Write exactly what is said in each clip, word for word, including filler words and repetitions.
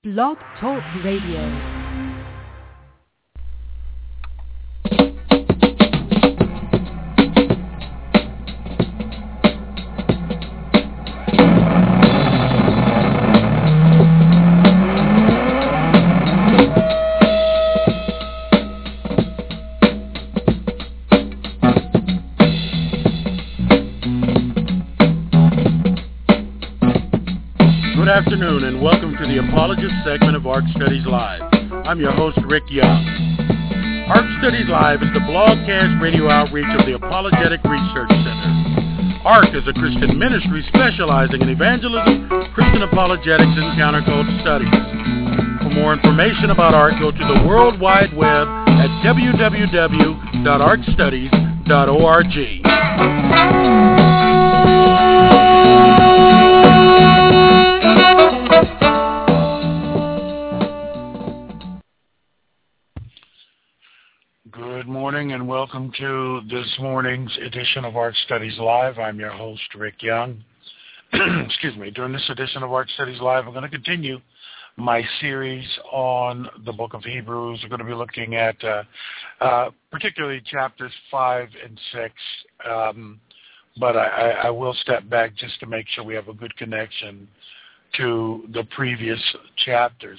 Blog Talk Radio. Good afternoon and welcome to the Apologist segment of ARC Studies Live. I'm your host, Rick Young. ARC Studies Live is the blogcast radio outreach of the Apologetic Research Center. ARC is a Christian ministry specializing in evangelism, Christian apologetics, and counterculture studies. For more information about ARC, go to the World Wide Web at w w w dot arc studies dot org. Good morning and welcome to this morning's edition of ARC Studies Live. I'm your host, Rick Young. Excuse me. During this edition of ARC Studies Live, I'm going to continue my series on the book of Hebrews. We're going to be looking at uh, uh, particularly chapters five and six, um, but I, I will step back just to make sure we have a good connection to the previous chapters.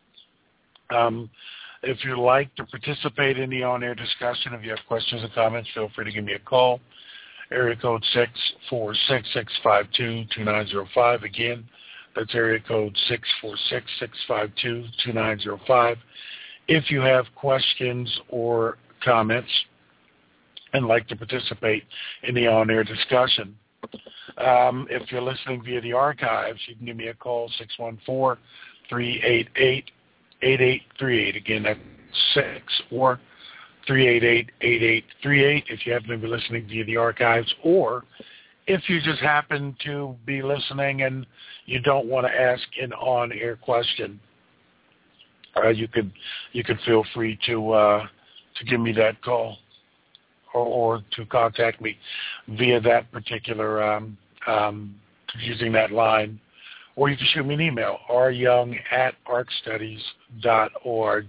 Um If you'd like to participate in the on-air discussion, if you have questions or comments, feel free to give me a call. Area code six four six, six five two, two nine zero five. Again, that's area code six four six, six five two, two nine zero five. If you have questions or comments and like to participate in the on-air discussion. Um, if you're listening via the archives, you can give me a call, six one four, three eight eight, eight eight three eight. Again, that's six four, three eight eight, eight eight three eight if you happen to be listening via the archives, or if you just happen to be listening and you don't want to ask an on-air question, uh, you could you could feel free to uh, to give me that call or, or to contact me via that particular um, um, using that line. Or you can shoot me an email, r young at arc studies dot org.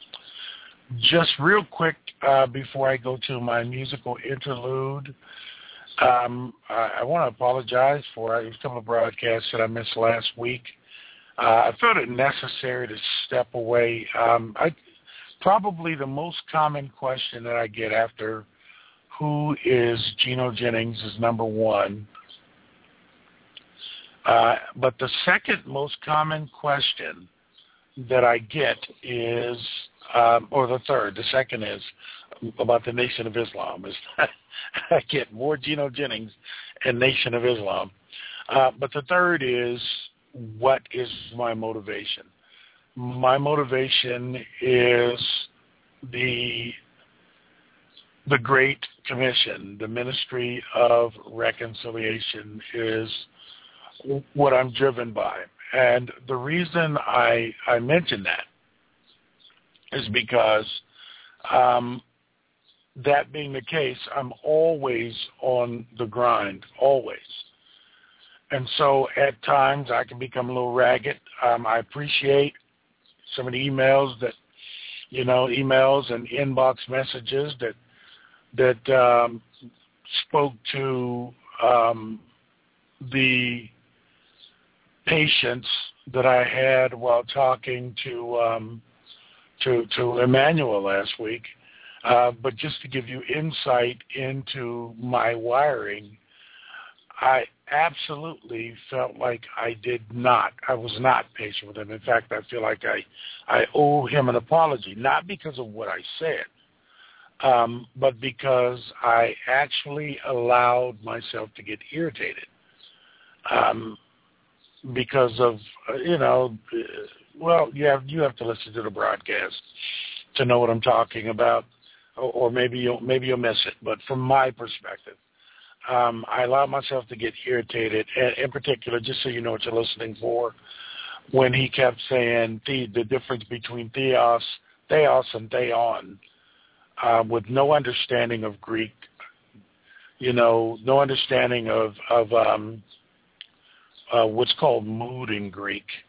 Just real quick, uh, before I go to my musical interlude, um, I, I want to apologize for a couple of broadcasts that I missed last week. Uh, I felt it necessary to step away. Um, I, probably the most common question that I get after who is Gino Jennings is number one. Uh, but the second most common question that I get is, um, or the third, the second is about the Nation of Islam. Is I get more Gino Jennings and Nation of Islam. Uh, but the third is, what is my motivation? My motivation is the the Great Commission, the ministry of reconciliation is what I'm driven by. And the reason I I mention that is because um, that being the case, I'm always on the grind, always. And so at times I can become a little ragged. Um, I appreciate some of the emails that, you know, emails and inbox messages that, that um, spoke to um, the patience that I had while talking to um, to, to Emmanuel last week. Uh, but just to give you insight into my wiring, I absolutely felt like I did not, I was not patient with him. In fact, I feel like I, I owe him an apology, not because of what I said, um, but because I actually allowed myself to get irritated. Um, because of, uh, you know, uh, well, you have, you have to listen to the broadcast to know what I'm talking about, or, or maybe you'll, maybe you'll miss it. But from my perspective, um, I allowed myself to get irritated, and in particular, just so you know what you're listening for, when he kept saying the, the difference between theos, theos and theon, uh, with no understanding of Greek, you know, no understanding of, of um, uh, what's called mood in Greek,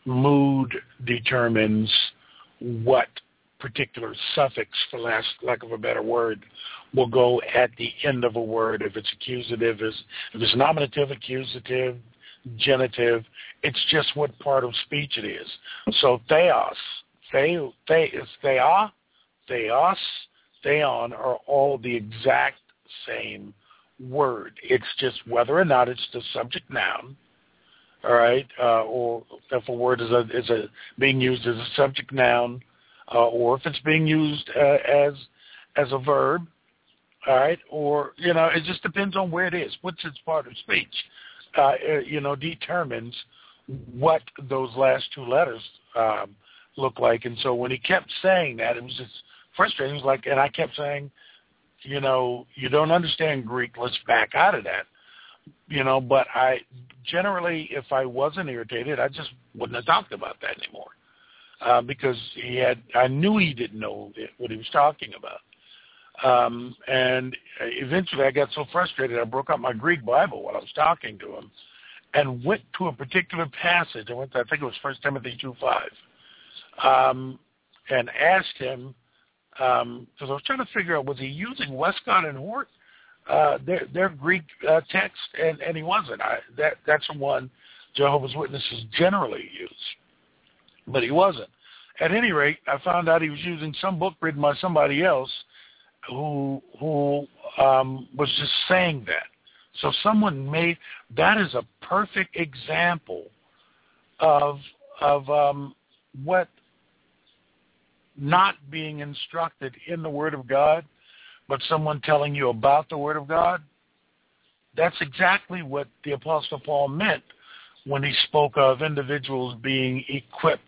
mood determines what particular suffix, for last, lack of a better word, will go at the end of a word. If it's accusative, if it's nominative, accusative, genitive, it's just what part of speech it is. So theos, the, the, is thea, theos, theon are all the exact same word. It's just whether or not it's the subject noun, all right, uh, or if a word is a, is a being used as a subject noun, uh, or if it's being used uh, as as a verb, all right, or, you know, it just depends on where it is. What's its part of speech, uh, you know, determines what those last two letters um, look like. And so when he kept saying that, it was just frustrating. It was like, and I kept saying, you know, you don't understand Greek, let's back out of that. You know, but I generally, if I wasn't irritated, I just wouldn't have talked about that anymore, uh, because he had, I knew he didn't know what he was talking about. Um, and eventually I got so frustrated, I broke out my Greek Bible while I was talking to him and went to a particular passage. I went to, I think it was First Timothy two five, um, and asked him, because um, I was trying to figure out, was he using Westcott and Hort, uh, their, their Greek uh, text, and, and he wasn't. I, that, that's the one Jehovah's Witnesses generally use, but he wasn't. At any rate, I found out he was using some book written by somebody else who who um, was just saying that. So someone made, that is a perfect example of of um, what not being instructed in the Word of God, but someone telling you about the Word of God. That's exactly what the Apostle Paul meant when he spoke of individuals being equipped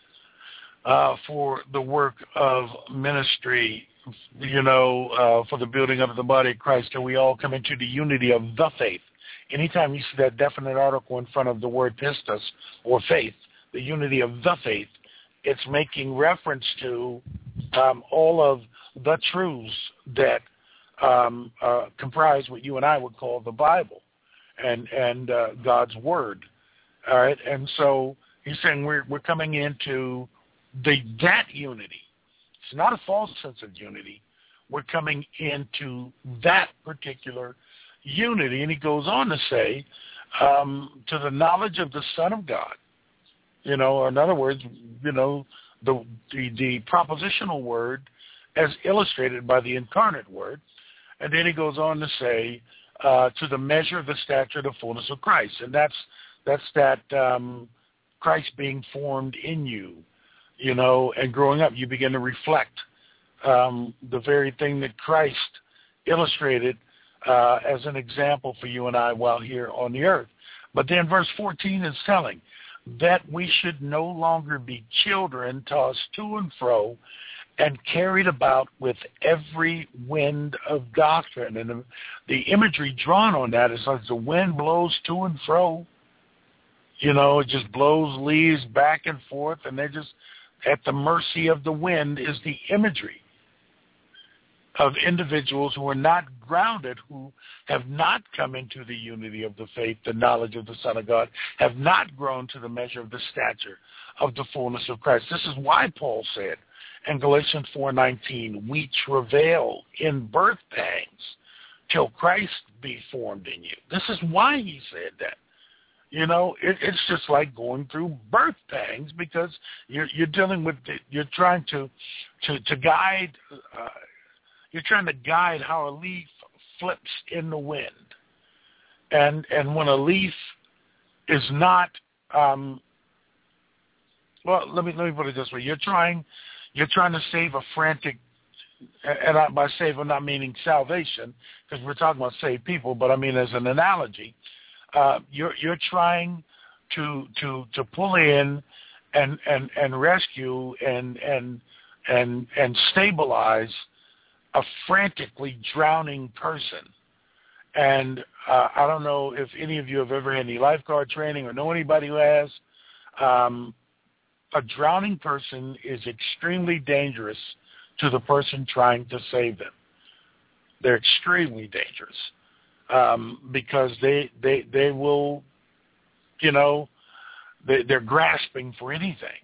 uh, for the work of ministry, you know, uh, for the building up of the body of Christ, till we all come into the unity of the faith. Anytime you see that definite article in front of the word pistos, or faith, the unity of the faith, it's making reference to um, all of the truths that um, uh, comprise what you and I would call the Bible and and uh, God's Word. All right, and so he's saying we're we're coming into the that unity. It's not a false sense of unity. We're coming into that particular unity, and he goes on to say, um, to the knowledge of the Son of God. You know, or in other words, you know, the, the the propositional word as illustrated by the incarnate word. And then he goes on to say, uh, to the measure of the stature of the fullness of Christ. And that's that's that um, Christ being formed in you, you know, and growing up, you begin to reflect um, the very thing that Christ illustrated uh, as an example for you and I while here on the earth. But then verse fourteen is telling that we should no longer be children tossed to and fro and carried about with every wind of doctrine. And the, the imagery drawn on that is like the wind blows to and fro. You know, it just blows leaves back and forth, and they're just at the mercy of the wind is the imagery of individuals who are not grounded, who have not come into the unity of the faith, the knowledge of the Son of God, have not grown to the measure of the stature of the fullness of Christ. This is why Paul said in Galatians four nineteen, we travail in birth pangs till Christ be formed in you. This is why he said that. You know, it, it's just like going through birth pangs, because you're, you're dealing with, you're trying to to, to guide, uh, you're trying to guide how a leaf flips in the wind. And and when a leaf is not, um, well, let me let me put it this way: you're trying you're trying to save a frantic, and I, by save I'm not meaning salvation, because we're talking about saved people, but I mean as an analogy. Uh, you're you're trying to to to pull in and and and rescue and and and and stabilize a frantically drowning person. And uh, I don't know if any of you have ever had any lifeguard training or know anybody who has. Um, a drowning person is extremely dangerous to the person trying to save them. They're extremely dangerous. Um, because they, they they will, you know, they, they're grasping for anything.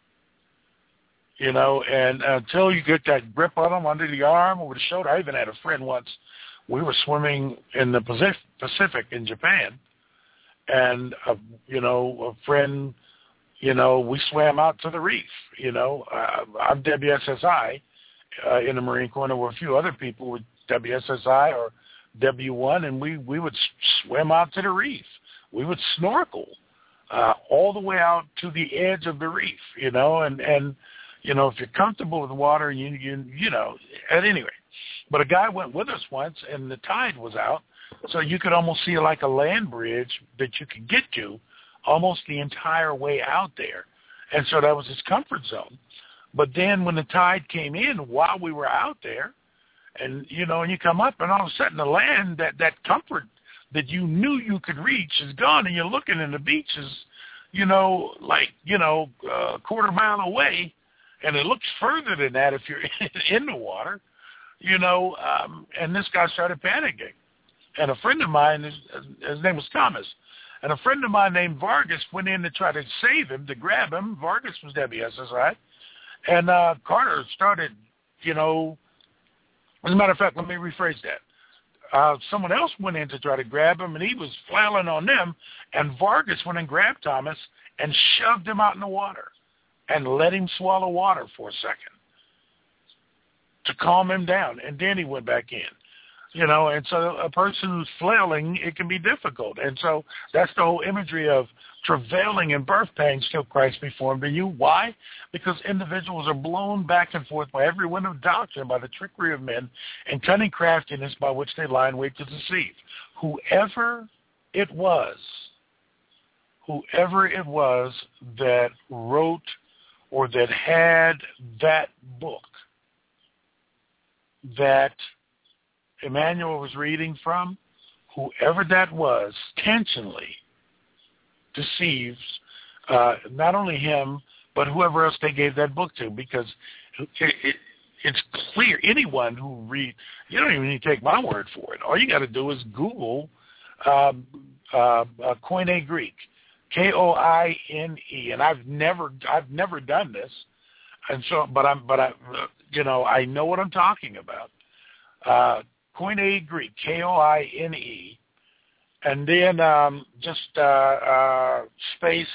You know, and until you get that grip on them under the arm or the shoulder. I even had a friend once, we were swimming in the Pacific in Japan, and, a, you know, a friend, you know, we swam out to the reef, you know. Uh, I'm W S S I uh, in the Marine Corps, and there were a few other people with W S S I or W one, and we, we would swim out to the reef. We would snorkel uh, all the way out to the edge of the reef, you know, and, and you know, if you're comfortable with the water, you, you, you know, at any rate. But a guy went with us once, and the tide was out, so you could almost see like a land bridge that you could get to almost the entire way out there. And so that was his comfort zone. But then when the tide came in while we were out there, and, you know, and you come up, and all of a sudden the land, that, that comfort that you knew you could reach is gone, and you're looking, and the beach is, you know, like, you know, a quarter mile away. And it looks further than that if you're in the water, you know, um, and this guy started panicking. And a friend of mine, his, his name was Thomas, and a friend of mine named Vargas went in to try to save him, to grab him. Vargas was W S S I. And uh, Carter started, you know, as a matter of fact, let me rephrase that. Uh, someone else went in to try to grab him, and he was flailing on them, and Vargas went and grabbed Thomas and shoved him out in the water and let him swallow water for a second to calm him down. And then he went back in, you know, and so a person who's flailing, it can be difficult. And so that's the whole imagery of travailing in birth pangs till Christ be formed in you. Why? Because individuals are blown back and forth by every wind of doctrine, by the trickery of men, and cunning craftiness by which they lie in wait to deceive. Whoever it was, whoever it was that wrote or that had that book that Emmanuel was reading from, whoever that was, intentionally deceives uh, not only him, but whoever else they gave that book to, because it, it, it's clear. Anyone who read, you don't even need to take my word for it. All you got to do is Google um, uh, uh, Koine Greek. K O I N E, and I've never, I've never done this, and so, but I'm, but I, you know, I know what I'm talking about. Uh, Koine Greek, K O I N E, and then um, just uh, uh, space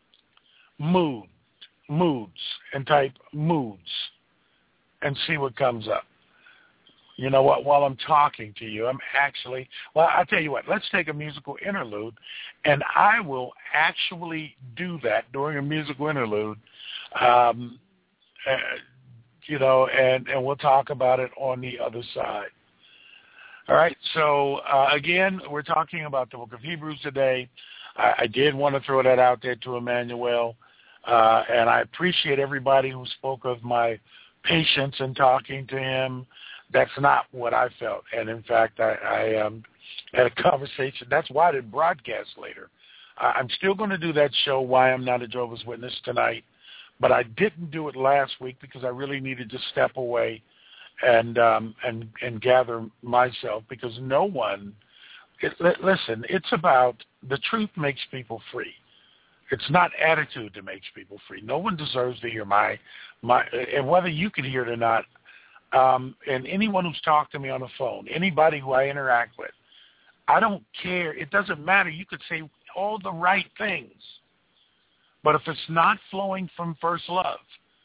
mood, moods, and type moods, and see what comes up. You know what? While I'm talking to you, I'm actually, well, I'll tell you what, let's take a musical interlude, and I will actually do that during a musical interlude, um, uh, you know, and, and we'll talk about it on the other side. All right, so uh, again, we're talking about the book of Hebrews today. I, I did want to throw that out there to Emmanuel, uh, and I appreciate everybody who spoke of my patience in talking to him. That's not what I felt. And, in fact, I, I um, had a conversation. That's why I did broadcast later. I, I'm still going to do that show, Why I'm Not a Jehovah's Witness, tonight. But I didn't do it last week because I really needed to step away and um, and, and gather myself, because no one it, – listen, it's about the truth makes people free. It's not attitude that makes people free. No one deserves to hear my – my, and whether you can hear it or not, Um, and anyone who's talked to me on the phone, anybody who I interact with, I don't care. It doesn't matter. You could say all the right things. But if it's not flowing from first love,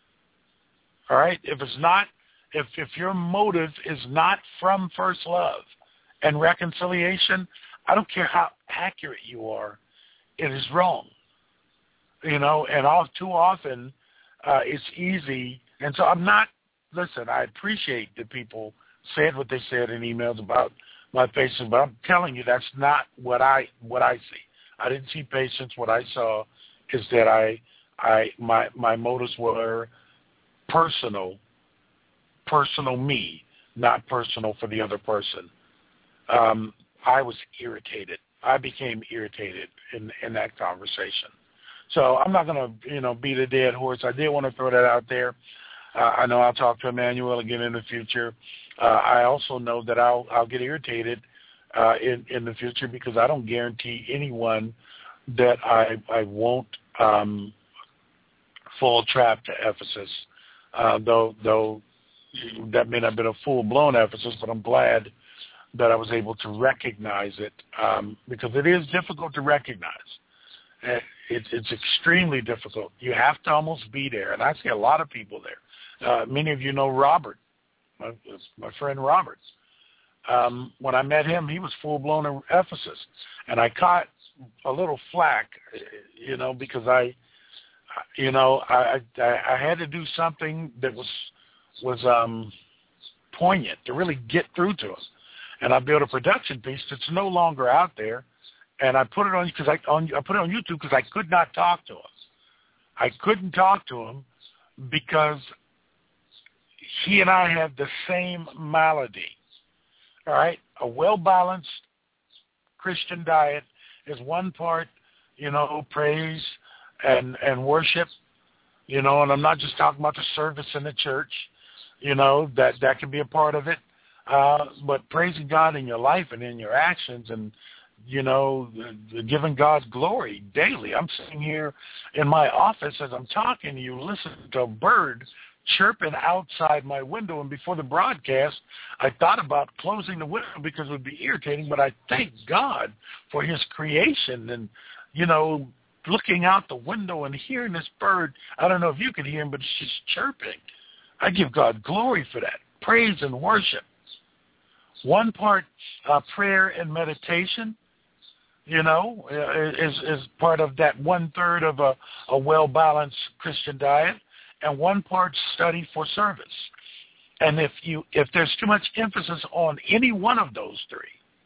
all right, if it's not, if, if your motive is not from first love and reconciliation, I don't care how accurate you are, it is wrong. You know, and all too often uh, it's easy. And so I'm not, Listen, I appreciate that people said what they said in emails about my patience, but I'm telling you that's not what I what I see. I didn't see patience. What I saw is that I I my my motives were personal, personal me, not personal for the other person. Um, I was irritated. I became irritated in in that conversation. So I'm not going to you know beat a dead horse. I did want to throw that out there. Uh, I know I'll talk to Emmanuel again in the future. Uh, I also know that I'll I'll get irritated uh, in in the future, because I don't guarantee anyone that I I won't um, fall trap to Ephesus, uh, though though that may not have been a full-blown Ephesus, but I'm glad that I was able to recognize it, um, because it is difficult to recognize. It's, it's extremely difficult. You have to almost be there, and I see a lot of people there. Uh, many of you know Robert, my, my friend Robert. Um, when I met him, he was full-blown in Ephesus, and I caught a little flack, you know, because I, you know, I, I, I had to do something that was was um, poignant to really get through to him. And I built a production piece that's no longer out there, and I put it on because I on I put it on YouTube because I could not talk to him. I couldn't talk to him because he and I have the same malady. All right, a well-balanced Christian diet is one part, you know, praise and and worship, you know, and I'm not just talking about the service in the church, you know, that that can be a part of it. Uh, but praising God in your life and in your actions and, you know, giving God glory daily. I'm sitting here in my office as I'm talking to you, listening to a bird chirping outside my window. And before the broadcast, I thought about closing the window because it would be irritating, but I thank God for his creation and, you know, looking out the window and hearing this bird. I don't know if you can hear him, but it's just chirping. I give God glory for that. Praise and worship. One part uh, prayer and meditation, you know, is is part of that one-third of a, a well-balanced Christian diet, and one part study for service. And if you if there's too much emphasis on any one of those three,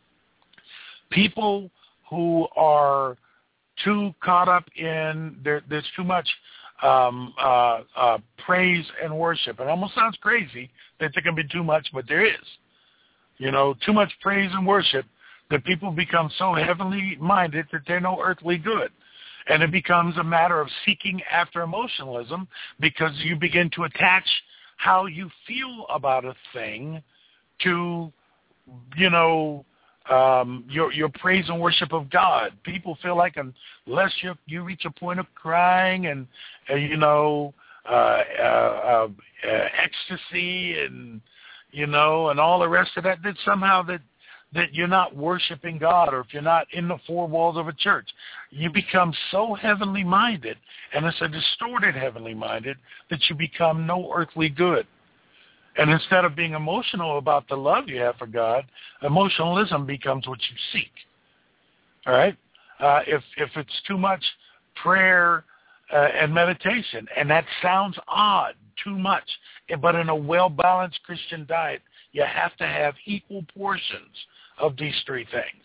people who are too caught up in, there, there's too much um, uh, uh, praise and worship. It almost sounds crazy that there can be too much, but there is. You know, too much praise and worship that people become so heavenly minded that they're no earthly good. And it becomes a matter of seeking after emotionalism because you begin to attach how you feel about a thing to, you know, um, your your praise and worship of God. People feel like unless you you reach a point of crying and, uh, you know, uh, uh, uh, uh, ecstasy and, you know, and all the rest of that, that somehow that that you're not worshiping God, or if you're not in the four walls of a church, you become so heavenly minded, and it's a distorted heavenly minded, that you become no earthly good. And instead of being emotional about the love you have for God, emotionalism becomes what you seek. All right? Uh, if if it's too much prayer uh, and meditation, and that sounds odd, too much, but in a well-balanced Christian diet, you have to have equal portions of these three things.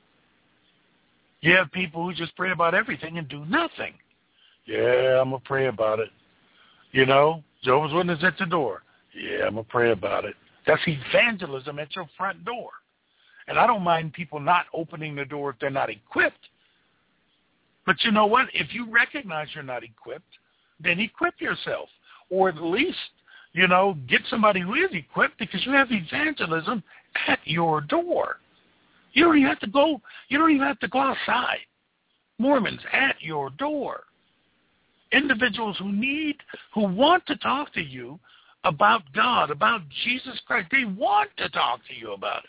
You have people who just pray about everything and do nothing. Yeah, I'm going to pray about it. You know, Jehovah's Witness at the door. Yeah, I'm going to pray about it. That's evangelism at your front door. And I don't mind people not opening the door if they're not equipped. But you know what? If you recognize you're not equipped, then equip yourself. Or at least, you know, get somebody who is equipped, because you have evangelism at your door. You don't even have to go, you don't even have to go outside. Mormons at your door. Individuals who need, who want to talk to you about God, about Jesus Christ. They want to talk to you about it.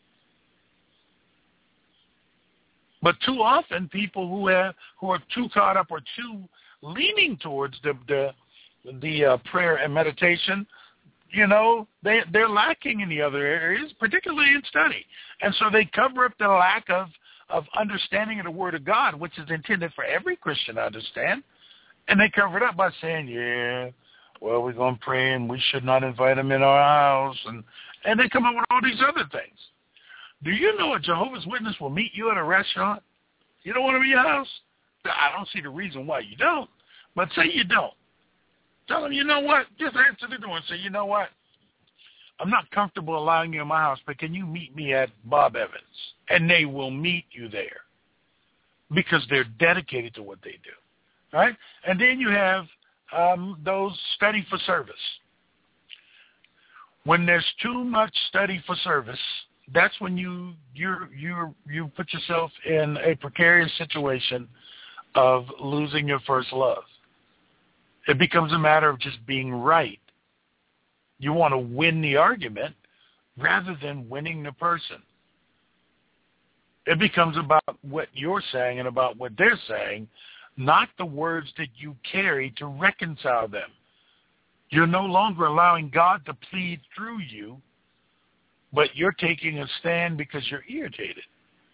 But too often, people who have who are too caught up or too leaning towards the the, the uh, prayer and meditation, you know, they they're lacking in the other areas, particularly in study, and so they cover up the lack of of understanding of the Word of God, which is intended for every Christian to understand, and they cover it up by saying, "Yeah, well, we're going to pray, and we should not invite them in our house," and and they come up with all these other things. Do you know a Jehovah's Witness will meet you at a restaurant? You don't want to be in your house? I don't see the reason why you don't. But say you don't. Tell them, you know what? Just answer the door and say, you know what? I'm not comfortable allowing you in my house, but can you meet me at Bob Evans? And they will meet you there because they're dedicated to what they do. All right? And then you have um, those study for service. When there's too much study for service, that's when you you you you put yourself in a precarious situation of losing your first love. It becomes a matter of just being right. You want to win the argument rather than winning the person. It becomes about what you're saying and about what they're saying, not the words that you carry to reconcile them. You're no longer allowing God to plead through you, but you're taking a stand because you're irritated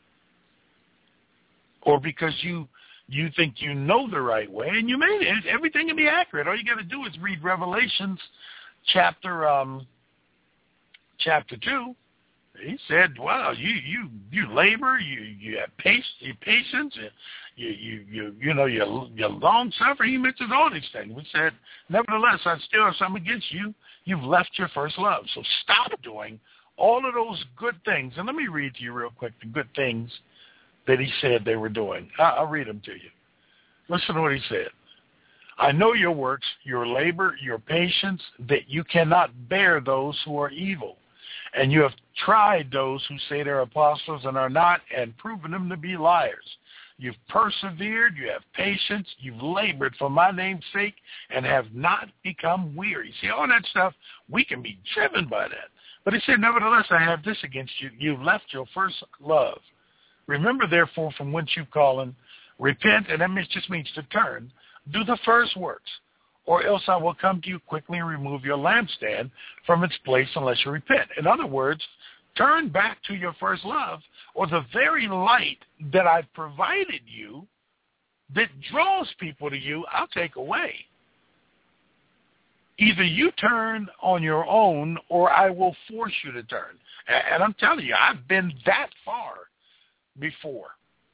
or because you you think you know the right way, and you made it. Everything can be accurate. All you got to do is read Revelations chapter um, chapter two. He said, "Well, you you you labor, you you have patience, you patience, you you you you know you you long suffering." He mentions all these things. We said, "Nevertheless, I still have something against you. You've left your first love. So stop doing all of those good things." And let me read to you real quick the good things that he said they were doing. I'll read them to you. Listen to what he said. "I know your works, your labor, your patience, that you cannot bear those who are evil. And you have tried those who say they're apostles and are not, and proven them to be liars. You've persevered, you have patience, you've labored for my name's sake, and have not become weary." See, all that stuff, we can be driven by that. But he said, "Nevertheless, I have this against you. You've left your first love. Remember, therefore, from whence you've fallen, repent," and that just means to turn, "do the first works, or else I will come to you quickly and remove your lampstand from its place unless you repent." In other words, turn back to your first love, or the very light that I've provided you that draws people to you, I'll take away. Either you turn on your own, or I will force you to turn. And I'm telling you, I've been that far before,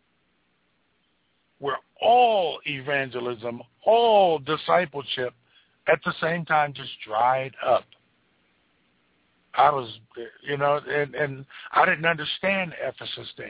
where all evangelism, all discipleship at the same time just dried up. I was, you know, and, and I didn't understand Ephesus then.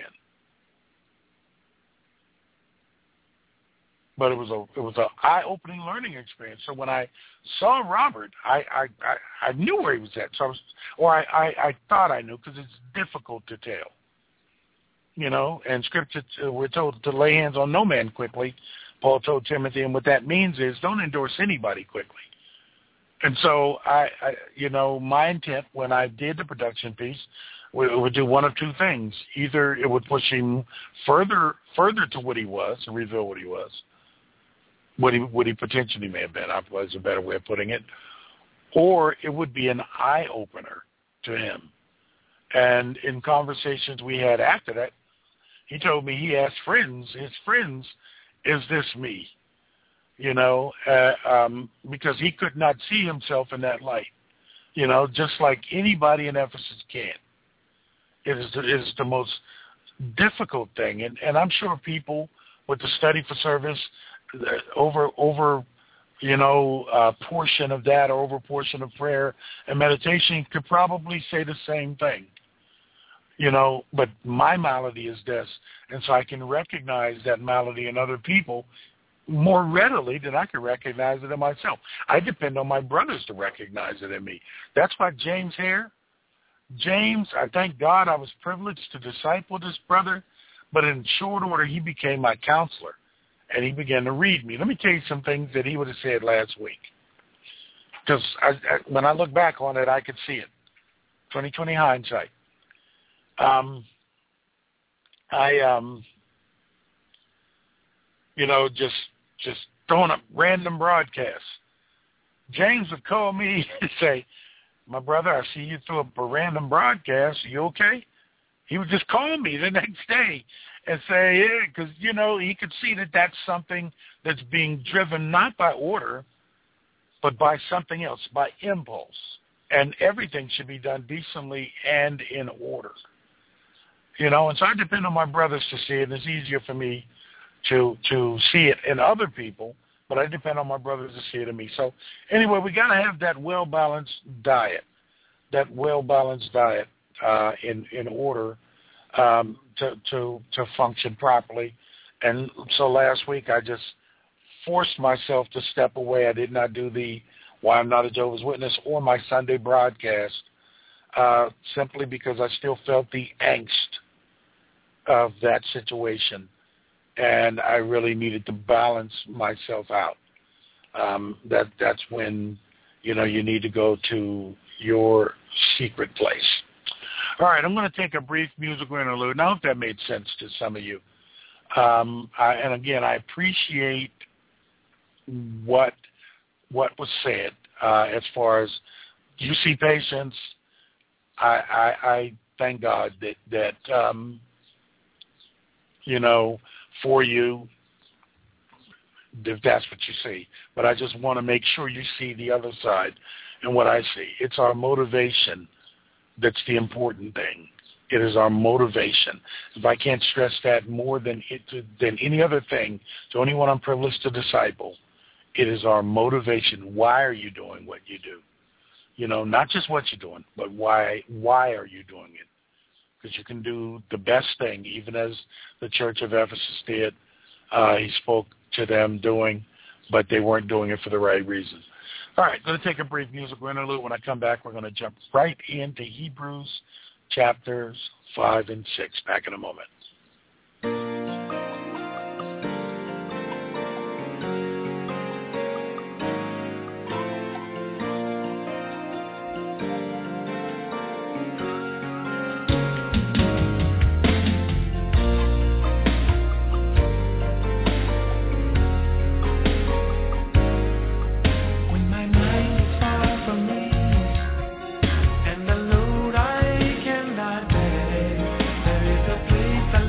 But it was a it was an eye-opening learning experience. So when I saw Robert, I I, I, I knew where he was at. So I was, or I, I, I thought I knew, because it's difficult to tell. You know, and Scripture, we're told to lay hands on no man quickly. Paul told Timothy, and what that means is don't endorse anybody quickly. And so I, I you know, my intent when I did the production piece would, would do one of two things. Either it would push him further further to what he was and reveal what he was, what he what he potentially may have been, I suppose is a better way of putting it, or it would be an eye opener to him. And in conversations we had after that, he told me he asked friends, his friends, "Is this me?" You know, uh, um, because he could not see himself in that light. You know, just like anybody in Ephesus can. It is, it is the most difficult thing. And, and I'm sure people with the study for service, over, over you know, uh, portion of that, or over portion of prayer and meditation could probably say the same thing. You know, but my malady is this, and so I can recognize that malady in other people more readily than I can recognize it in myself. I depend on my brothers to recognize it in me. That's why James Hare, James, I thank God I was privileged to disciple this brother, but in short order he became my counselor, and he began to read me. Let me tell you some things that he would have said last week, because I, I, when I look back on it, I could see it. twenty twenty hindsight. Um, I, um, you know, just just throwing up random broadcasts. James would call me and say, "My brother, I see you threw up a random broadcast. Are you okay?" He would just call me the next day and say, "Yeah," because, you know, he could see that that's something that's being driven not by order, but by something else, by impulse. And everything should be done decently and in order. You know, and so I depend on my brothers to see it. And it's easier for me to to see it in other people, but I depend on my brothers to see it in me. So anyway, we got to have that well-balanced diet, that well-balanced diet uh, in in order um, to to to function properly. And so last week I just forced myself to step away. I did not do the Why I'm Not a Jehovah's Witness or my Sunday broadcast, uh, simply because I still felt the angst of that situation. and I really needed to balance myself out. Um, that that's when, you know, you need to go to your secret place. All right, I'm going to take a brief musical interlude, and I hope that made sense to some of you. Um, I, and again, I appreciate what what was said uh, as far as you see patients. I, I, I thank God that that um, you know, for you, if that's what you see. But I just want to make sure you see the other side and what I see. It's our motivation that's the important thing. It is our motivation. If I can't stress that more than it, than any other thing to anyone I'm privileged to disciple, it is our motivation. Why are you doing what you do? You know, not just what you're doing, but why why are you doing it? Because you can do the best thing, even as the Church of Ephesus did. Uh, he spoke to them doing, but they weren't doing it for the right reasons. All right, going to take a brief musical interlude. When I come back, we're going to jump right into Hebrews chapters five and six. Back in a moment. And the load I cannot bear, there is a place I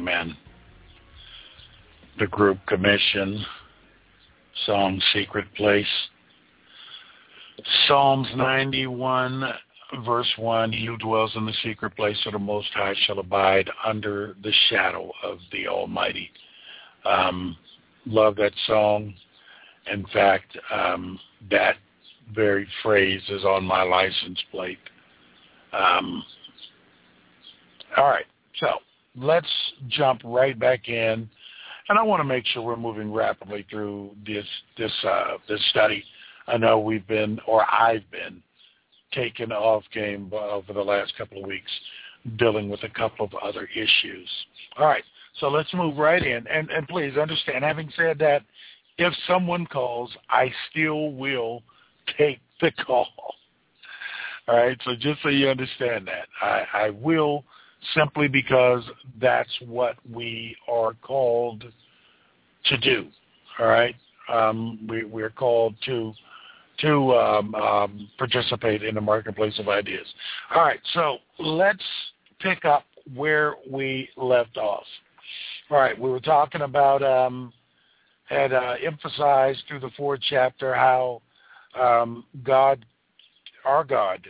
Amen. The group commission, song Secret Place. Psalms ninety-one, verse one, he who dwells in the secret place of the Most High shall abide under the shadow of the Almighty. Um, love that song. In fact, um, that very phrase is on my license plate. Um, all right, so let's jump right back in, and I want to make sure we're moving rapidly through this this uh, this study. I know we've been, or I've been, taken off game over the last couple of weeks, dealing with a couple of other issues. All right, so let's move right in, and and please understand. Having said that, if someone calls, I still will take the call. All right, so just so you understand that, I, I will, simply because that's what we are called to do. All right, um, we, we're called to to um, um, participate in the marketplace of ideas. All right, so let's pick up where we left off. All right, we were talking about, um, had uh, emphasized through the fourth chapter how um, God, our God,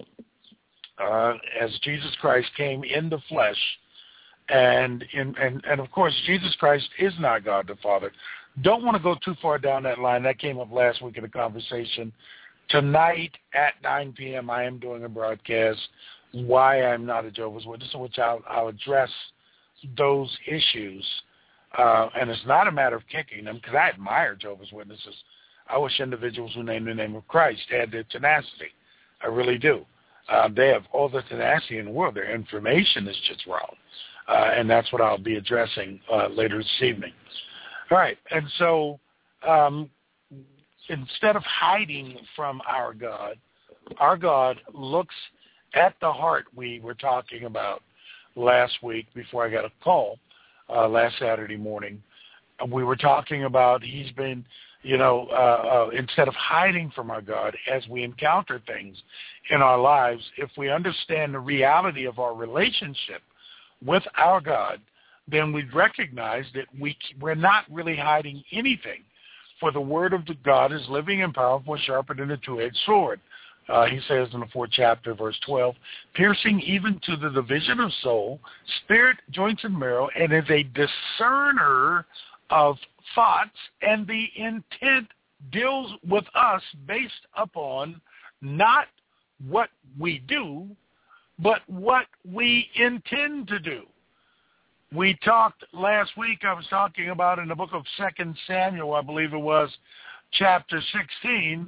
uh, as Jesus Christ came in the flesh, and, in, and, and of course, Jesus Christ is not God the Father. Don't want to go too far down that line. That came up last week in a conversation. Tonight at nine p.m., I am doing a broadcast, Why I'm Not a Jehovah's Witness, in which I'll, I'll address those issues. Uh, and it's not a matter of kicking them, because I admire Jehovah's Witnesses. I wish individuals who name the name of Christ had the tenacity. I really do. Uh, they have all the tenacity in the world. Their information is just wrong. Uh, and that's what I'll be addressing uh, later this evening. All right, and so um, instead of hiding from our God, our God looks at the heart we were talking about last week before I got a call uh, last Saturday morning. We were talking about he's been, you know, uh, uh, instead of hiding from our God as we encounter things in our lives, if we understand the reality of our relationship with our God, then we'd recognize that we, we're not really hiding anything. For the word of the God is living and powerful, sharper than a two-edged sword. Uh, he says in the fourth chapter, verse twelve, piercing even to the division of soul, spirit, joints, and marrow, and is a discerner of thoughts, and the intent deals with us based upon not what we do, but what we intend to do. We talked last week, I was talking about in the book of Second Samuel, I believe it was, chapter sixteen,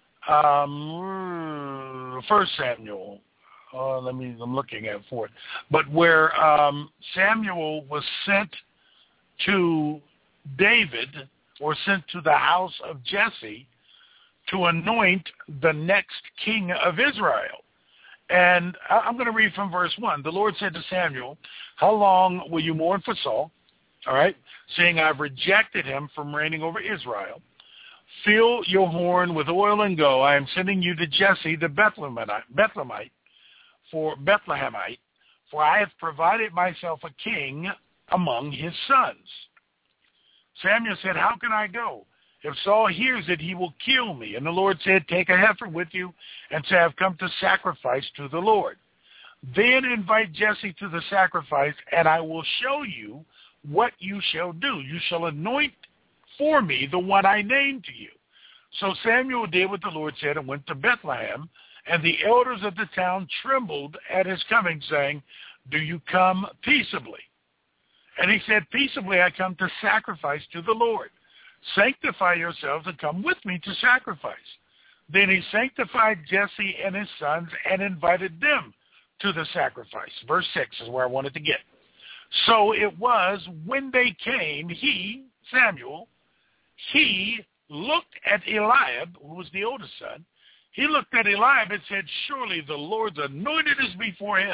um, First Samuel. Uh, let me, I'm looking at for it. But where um, Samuel was sent to David, or sent to the house of Jesse, to anoint the next king of Israel. And I'm going to read from verse one. The Lord said to Samuel, how long will you mourn for Saul? All right, seeing I've rejected him from reigning over Israel. Fill your horn with oil and go. I am sending you to Jesse the Bethlehemite, Bethlehemite, for Bethlehemite, for I have provided myself a king among his sons. Samuel said, how can I go? If Saul hears it, he will kill me. And the Lord said, take a heifer with you, and say, I've come to sacrifice to the Lord. Then invite Jesse to the sacrifice, and I will show you what you shall do. You shall anoint for me the one I named to you. So Samuel did what the Lord said and went to Bethlehem, and the elders of the town trembled at his coming, saying, do you come peaceably? And he said, peaceably I come to sacrifice to the Lord. Sanctify yourselves and come with me to sacrifice. Then he sanctified Jesse and his sons and invited them to the sacrifice. Verse six is where I wanted to get. So it was when they came, he, Samuel, he looked at Eliab, who was the oldest son. He looked at Eliab and said, surely the Lord's anointed is before him.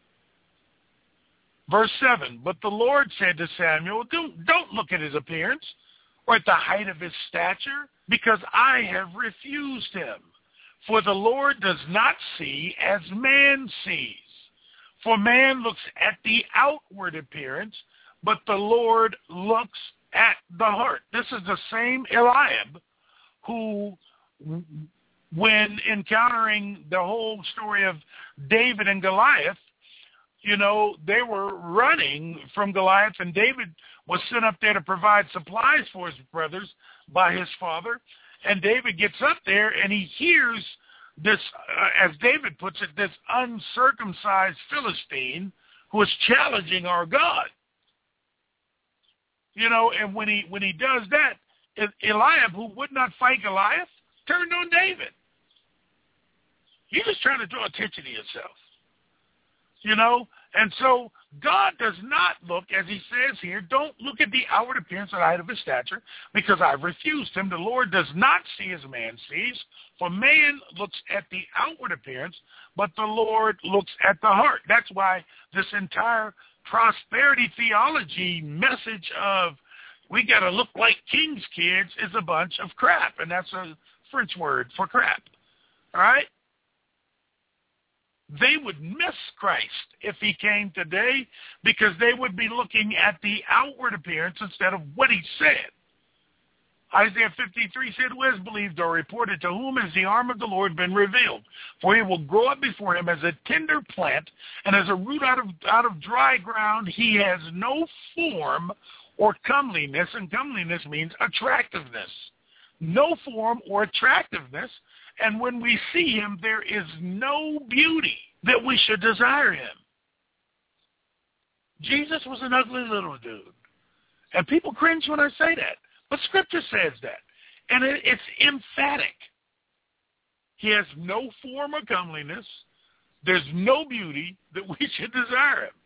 Verse seven, but the Lord said to Samuel, don't, don't look at his appearance or at the height of his stature, because I have refused him. For the Lord does not see as man sees. For man looks at the outward appearance, but the Lord looks at the heart. This is the same Eliab who, when encountering the whole story of David and Goliath, you know, they were running from Goliath, and David was sent up there to provide supplies for his brothers by his father. And David gets up there, and he hears this, uh, as David puts it, this uncircumcised Philistine who is challenging our God. You know, and when he when he does that, Eliab, who would not fight Goliath, turned on David. You're just trying to draw attention to yourself. You know, and so God does not look, as he says here, don't look at the outward appearance or height of his stature, because I've refused him. The Lord does not see as man sees, for man looks at the outward appearance, but the Lord looks at the heart. That's why this entire prosperity theology message of we got to look like king's kids is a bunch of crap, and that's a French word for crap. All right? They would miss Christ if he came today, because they would be looking at the outward appearance instead of what he said. Isaiah fifty-three said, who has believed or reported, to whom has the arm of the Lord been revealed? For he will grow up before him as a tender plant, and as a root out of, out of dry ground. He has no form or comeliness, and comeliness means attractiveness. No form or attractiveness. And when we see him, there is no beauty that we should desire him. Jesus was an ugly little dude. And people cringe when I say that. But Scripture says that. And it, it's emphatic. He has no form or comeliness. There's no beauty that we should desire him.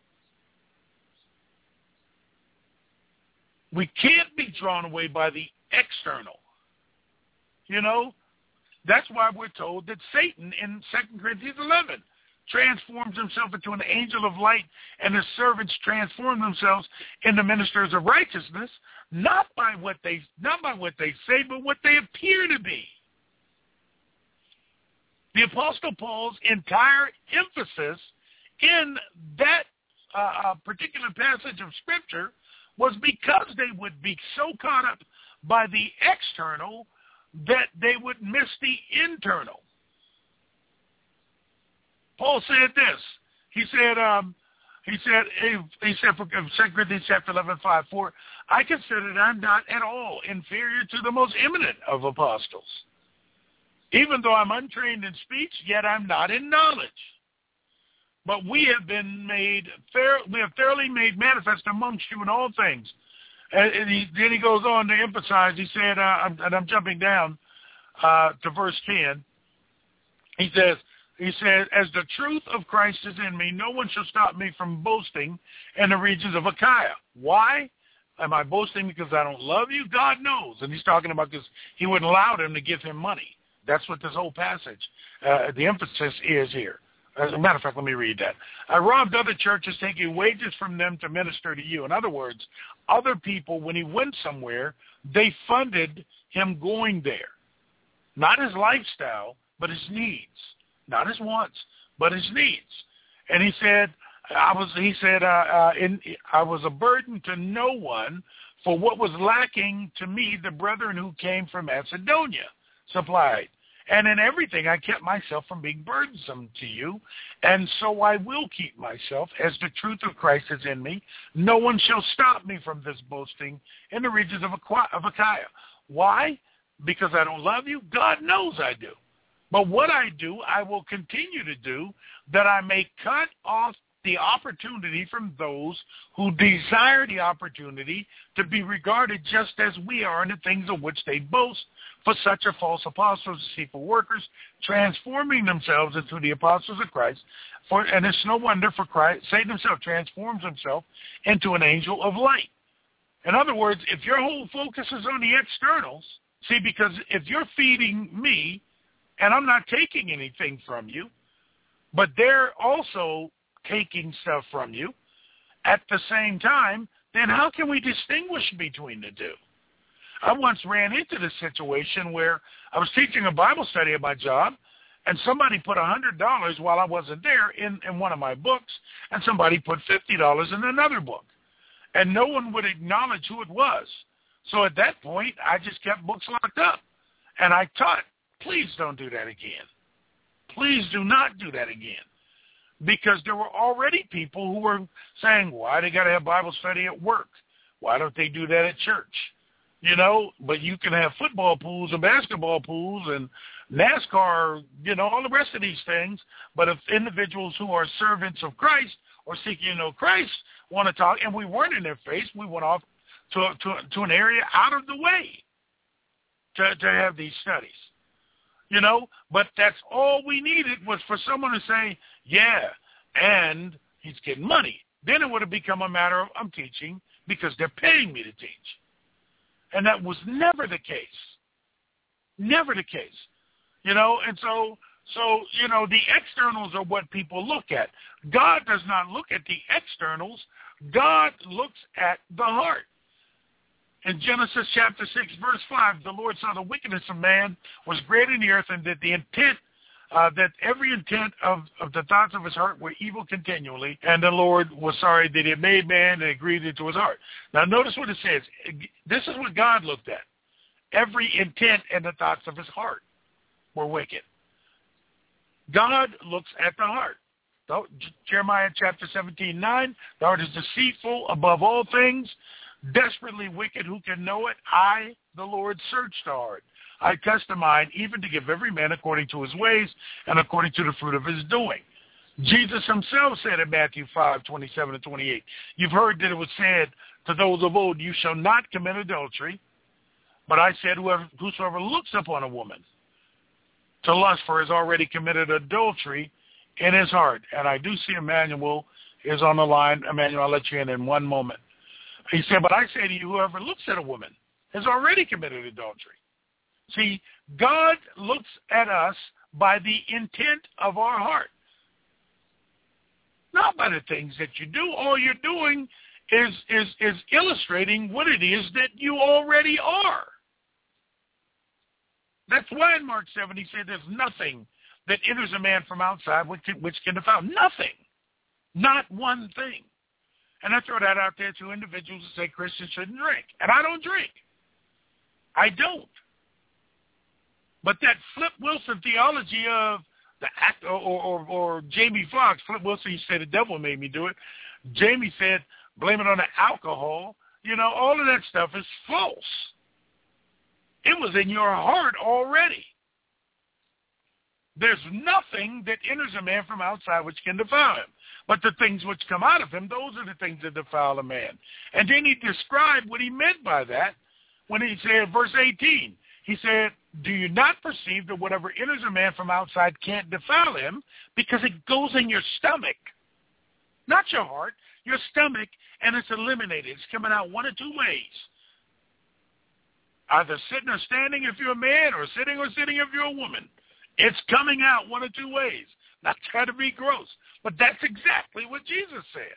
We can't be drawn away by the external. You know? That's why we're told that Satan in Second Corinthians eleven transforms himself into an angel of light, and his servants transform themselves into ministers of righteousness, not by what they not by what they say, but what they appear to be. The Apostle Paul's entire emphasis in that uh, particular passage of Scripture was because they would be so caught up by the external that they would miss the internal. Paul said this. He said, um, he said, he said for Second Corinthians chapter eleven, five, for I consider that I'm not at all inferior to the most eminent of apostles. Even though I'm untrained in speech, yet I'm not in knowledge. But we have been made, fair, we have thoroughly made manifest amongst you in all things. And he, then he goes on to emphasize, he said, uh, I'm, and I'm jumping down uh, to verse ten. He says, he said, as the truth of Christ is in me, no one shall stop me from boasting in the regions of Achaia. Why? Am I boasting because I don't love you? God knows. And he's talking about this. He wouldn't allow them to give him money. That's what this whole passage, uh, the emphasis is here. As a matter of fact, let me read that. I robbed other churches, taking wages from them to minister to you. In other words, other people, when he went somewhere, they funded him going there. Not his lifestyle, but his needs. Not his wants, but his needs. And he said, I was. He said, uh, uh, in, I was a burden to no one, for what was lacking to me, the brethren who came from Macedonia supplied. And in everything I kept myself from being burdensome to you, and so I will keep myself, as the truth of Christ is in me. No one shall stop me from this boasting in the regions of Achaia. Why? Because I don't love you? God knows I do. But what I do, I will continue to do, that I may cut off the opportunity from those who desire the opportunity to be regarded just as we are in the things of which they boast. For such are false apostles, deceitful workers, transforming themselves into the apostles of Christ. For, and it's no wonder, for Christ, Satan himself transforms himself into an angel of light. In other words, if your whole focus is on the externals, see, because if you're feeding me, and I'm not taking anything from you, but they're also taking stuff from you at the same time, then how can we distinguish between the two? I once ran into this situation where I was teaching a Bible study at my job, and somebody put one hundred dollars while I wasn't there in, in one of my books, and somebody put fifty dollars in another book. and no one would acknowledge who it was. So at that point, I just kept books locked up, and I taught, please don't do that again. Please do not do that again. Because there were already people who were saying, why they got to have Bible study at work? Why don't they do that at church? You know, but you can have football pools and basketball pools and NASCAR, you know, all the rest of these things. But if individuals who are servants of Christ or seeking to know Christ want to talk, and we weren't in their face, we went off to, to, to an area out of the way to, to have these studies. You know, but that's all we needed was for someone to say, yeah, and he's getting money. Then it would have become a matter of I'm teaching because they're paying me to teach. And that was never the case. Never the case. You know, and so, so you know, the externals are what people look at. God does not look at the externals. God looks at the heart. In Genesis chapter six, verse five, the Lord saw the wickedness of man was great in the earth, and that the intent, uh, that every intent of, of the thoughts of his heart were evil continually. And the Lord was sorry that he had made man and agreed into his heart. Now notice what it says. This is what God looked at. Every intent and the thoughts of his heart were wicked. God looks at the heart. So, Jeremiah chapter seventeen, nine, the heart is deceitful above all things, desperately wicked, who can know it? I, the Lord, search the heart. I test the mind, even to give every man according to his ways and according to the fruit of his doing. Jesus himself said in Matthew five, twenty-seven and twenty-eight, you've heard that it was said to those of old, you shall not commit adultery. But I said, whoever, whosoever looks upon a woman to lust for has already committed adultery in his heart. And I do see Emmanuel is on the line. Emmanuel, I'll let you in in one moment. He said, but I say to you, whoever looks at a woman has already committed adultery. See, God looks at us by the intent of our heart, not by the things that you do. All you're doing is, is, is illustrating what it is that you already are. That's why in Mark seven he said there's nothing that enters a man from outside which can, which can defile. Nothing. Not one thing. And I throw that out there to individuals who say Christians shouldn't drink. And I don't drink. I don't. But that Flip Wilson theology of the act, or, or, or Jamie Foxx, Flip Wilson, he said the devil made me do it. Jamie said blame it on the alcohol. You know, all of that stuff is false. It was in your heart already. There's nothing that enters a man from outside which can defile him. But the things which come out of him, those are the things that defile a man. And then he described what he meant by that when he said, verse eighteen, he said, do you not perceive that whatever enters a man from outside can't defile him because it goes in your stomach, not your heart, your stomach, and it's eliminated. It's coming out one of two ways. Either sitting or standing if you're a man, or sitting or sitting if you're a woman. It's coming out one of two ways. Not trying to be gross, but that's exactly what Jesus said.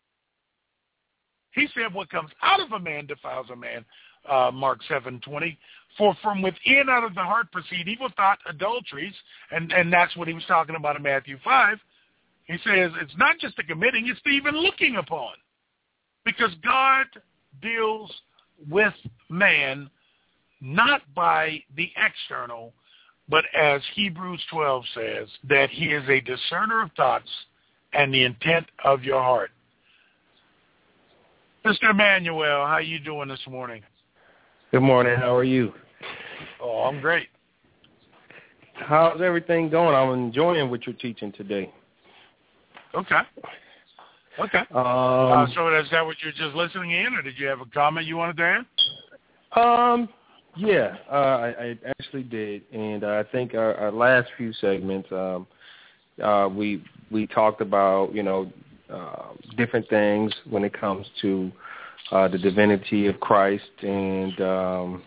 He said what comes out of a man defiles a man, uh, Mark seven twenty. For from within out of the heart proceed evil thought, adulteries, and, and that's what he was talking about in Matthew five. He says it's not just the committing, it's the even looking upon. Because God deals with man not by the external, but as Hebrews twelve says, that he is a discerner of thoughts and the intent of your heart. Mister Emmanuel, how you doing this morning? Good morning. How are you? Oh, I'm great. How's everything going? I'm enjoying what you're teaching today. Okay. Okay. Um, uh, so is that what you're just listening in, or did you have a comment you wanted to add? Um, yeah, uh, I, I actually did, and uh, I think our, our last few segments, um, uh, we we talked about you know uh, different things when it comes to uh, the divinity of Christ, and um,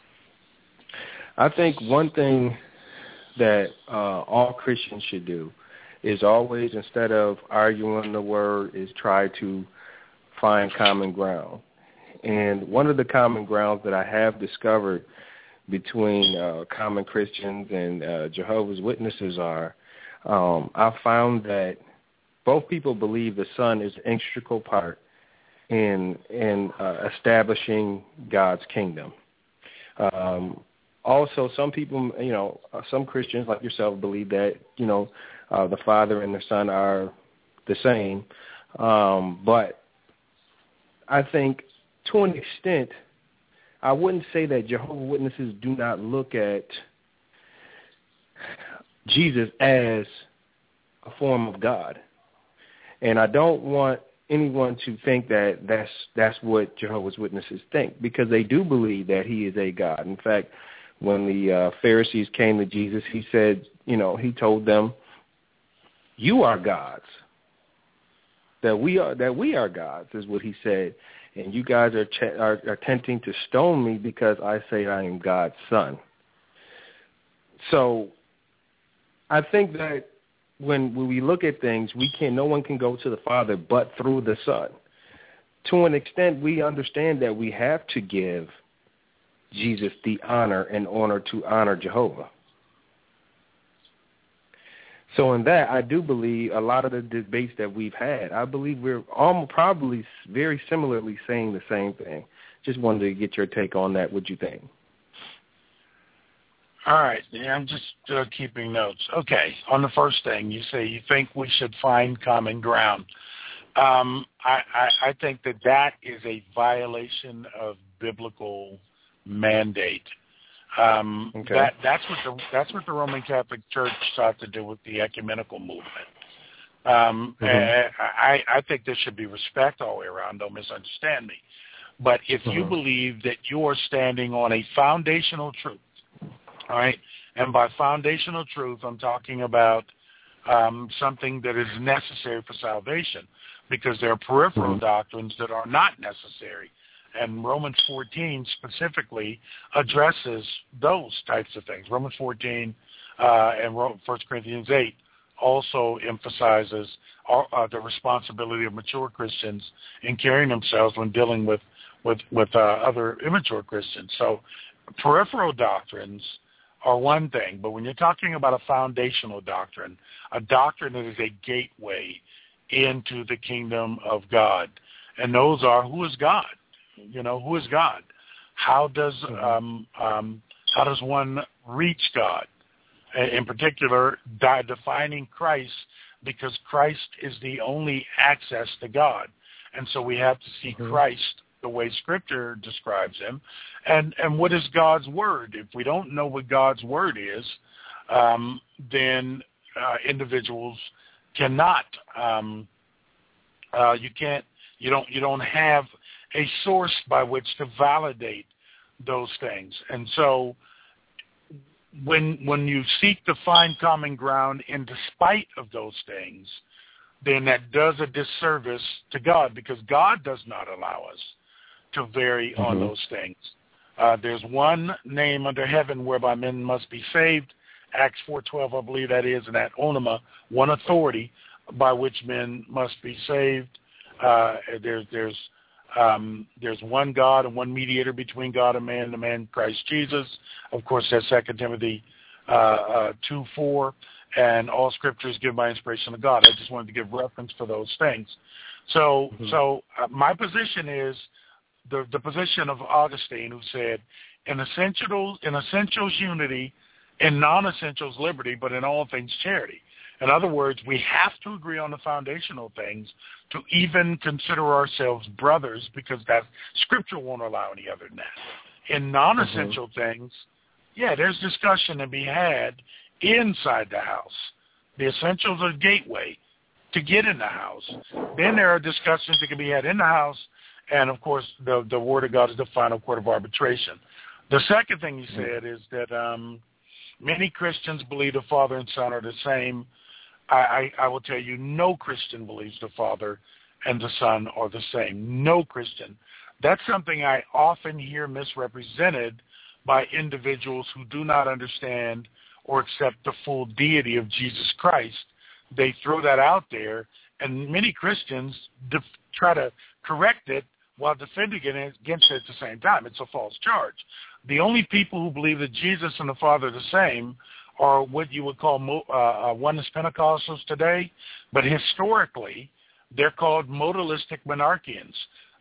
I think one thing that uh, all Christians should do is always, instead of arguing the word, is try to find common ground. And one of the common grounds that I have discovered between uh, common Christians and uh, Jehovah's Witnesses are, um, I found that both people believe the Son is an integral part in in uh, establishing God's kingdom. Um, also, some people, you know, uh, some Christians like yourself believe that, you know, uh, the Father and the Son are the same. Um, but I think to an extent, I wouldn't say that Jehovah's Witnesses do not look at Jesus as a form of God. And I don't want anyone to think that that's that's what Jehovah's Witnesses think, because they do believe that he is a God. In fact, when the uh, Pharisees came to Jesus, he said, you know, he told them, "You are gods. That we are that we are gods," is what he said. And you guys are, ch- are are attempting to stone me because I say I am God's son. So I think that when, when we look at things, we can no one can go to the Father but through the Son. To an extent, we understand that we have to give Jesus the honor in order to honor Jehovah. So in that, I do believe a lot of the debates that we've had, I believe we're almost probably very similarly saying the same thing. Just wanted to get your take on that. What you think? All right. Yeah, I'm just uh, keeping notes. Okay. On the first thing, you say you think we should find common ground. Um, I, I, I think that that is a violation of biblical mandate. Um, okay. That that's what the that's what the Roman Catholic Church sought to do with the ecumenical movement. Um, mm-hmm. and I, I think there should be respect all the way around. Don't misunderstand me. But if mm-hmm. you believe that you are standing on a foundational truth, all right, and by foundational truth, I'm talking about um, something that is necessary for salvation, because there are peripheral mm-hmm. doctrines that are not necessary. And Romans fourteen specifically addresses those types of things. Romans fourteen uh, and First Corinthians eight also emphasizes all, uh, the responsibility of mature Christians in carrying themselves when dealing with with, with uh, other immature Christians. So peripheral doctrines are one thing, but when you're talking about a foundational doctrine, a doctrine that is a gateway into the kingdom of God, and those are, who is God? You know, who is God? How does um, um, how does one reach God? In particular, di- defining Christ, because Christ is the only access to God, and so we have to see mm-hmm. Christ the way Scripture describes him. And and what is God's word? If we don't know what God's word is, um, then uh, individuals cannot. Um, uh, you can't. You don't. You don't have a source by which to validate those things. And so when when you seek to find common ground in despite of those things, then that does a disservice to God, because God does not allow us to vary mm-hmm. on those things. Uh, there's one name under heaven whereby men must be saved, Acts four twelve, I believe that is, and that onoma, one authority by which men must be saved. Uh, there's there's Um, there's one God and one mediator between God and man, the man Christ Jesus. Of course, that's Second Timothy uh, uh, two four, and all Scripture is given by inspiration of God. I just wanted to give reference to those things. So, mm-hmm. so uh, my position is the the position of Augustine, who said, "In essentials, in essentials unity, in non-essentials liberty, but in all things charity." In other words, we have to agree on the foundational things to even consider ourselves brothers, because that Scripture won't allow any other than that. In non-essential mm-hmm. things, yeah, there's discussion to be had inside the house. The essentials are the gateway to get in the house. Then there are discussions that can be had in the house, and, of course, the, the Word of God is the final court of arbitration. The second thing he said is that um, many Christians believe the Father and Son are the same. I, I, I will tell you, no Christian believes the Father and the Son are the same. No Christian. That's something I often hear misrepresented by individuals who do not understand or accept the full deity of Jesus Christ. They throw that out there, and many Christians def- try to correct it while defending it against it at the same time. It's a false charge. The only people who believe that Jesus and the Father are the same are what you would call mo- uh, uh, oneness Pentecostals today, but historically they're called modalistic monarchians.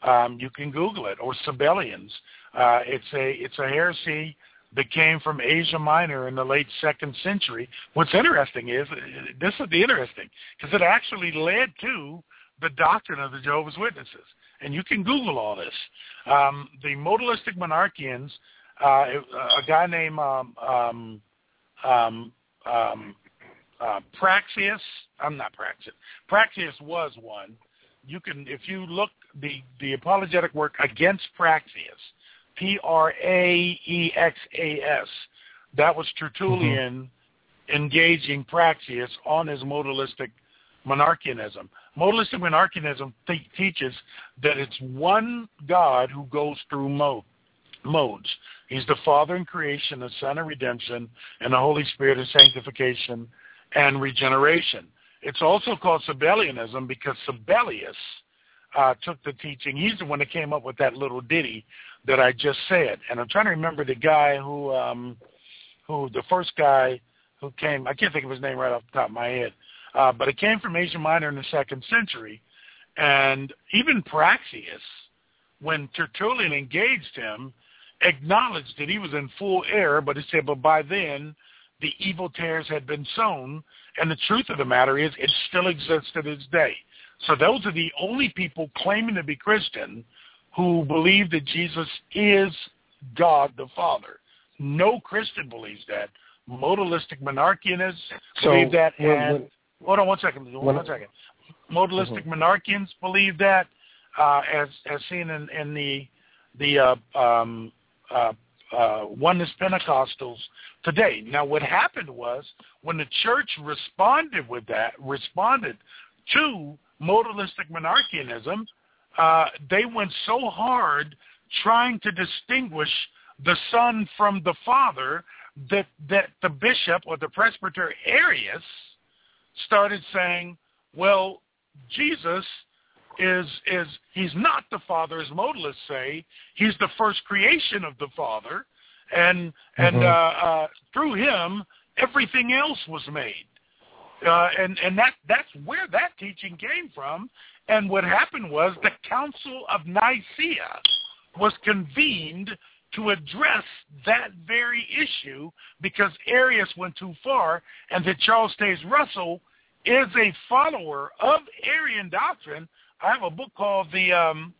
Um, you can Google it, or Sabellians. Uh, it's a it's a heresy that came from Asia Minor in the late second century. What's interesting is, this is the interesting, because it actually led to the doctrine of the Jehovah's Witnesses. And you can Google all this. Um, the modalistic monarchians, uh, a guy named um, um, um, um, uh, Praxius, I'm not Praxius, Praxius was one. You can, if you look, the, the apologetic work against Praxius, P R A E X A S. That was Tertullian mm-hmm. engaging Praxius on his modalistic monarchianism. Modalistic monarchianism th- teaches that it's one God who goes through mode, modes. He's the Father in creation, the Son in redemption, and the Holy Spirit in sanctification and regeneration. It's also called Sabellianism because Sabellius uh, took the teaching. He's the one that came up with that little ditty that I just said. And I'm trying to remember the guy who, um, who the first guy who came, I can't think of his name right off the top of my head, uh, but it came from Asia Minor in the second century. And even Praxius, when Tertullian engaged him, acknowledged that he was in full error, but he said, but by then the evil tares had been sown, and the truth of the matter is it still exists to this day. So those are the only people claiming to be Christian who believe that Jesus is God the Father. No Christian believes that. Modalistic monarchianists so believe that. When, and when, hold on one second. One, one second. Modalistic mm-hmm. monarchians believe that, uh, as as seen in, in the the uh, um, uh, uh, oneness Pentecostals today. Now, what happened was when the church responded with that, responded to modalistic monarchianism, uh, they went so hard trying to distinguish the Son from the Father that that the bishop or the presbyter Arius started saying, well, Jesus is is he's not the Father, as modalists say. He's the first creation of the Father, and and mm-hmm. uh, uh, through him everything else was made. Uh, and and that that's where that teaching came from. And what happened was the Council of Nicaea was convened to address that very issue because Arius went too far, and that Charles Taze Russell is a follower of Arian doctrine. I have a book called the um,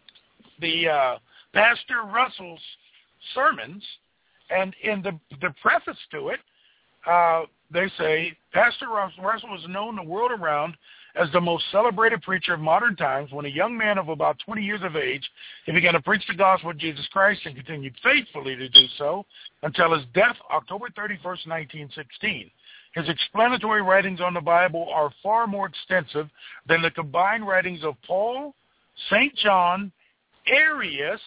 the uh, Pastor Russell's Sermons, and in the the preface to it, uh, they say Pastor Russell was known the world around as the most celebrated preacher of modern times. When a young man of about twenty years of age, he began to preach the gospel of Jesus Christ and continued faithfully to do so until his death, October thirty-first, nineteen sixteen. His explanatory writings on the Bible are far more extensive than the combined writings of Paul, Saint John, Arius,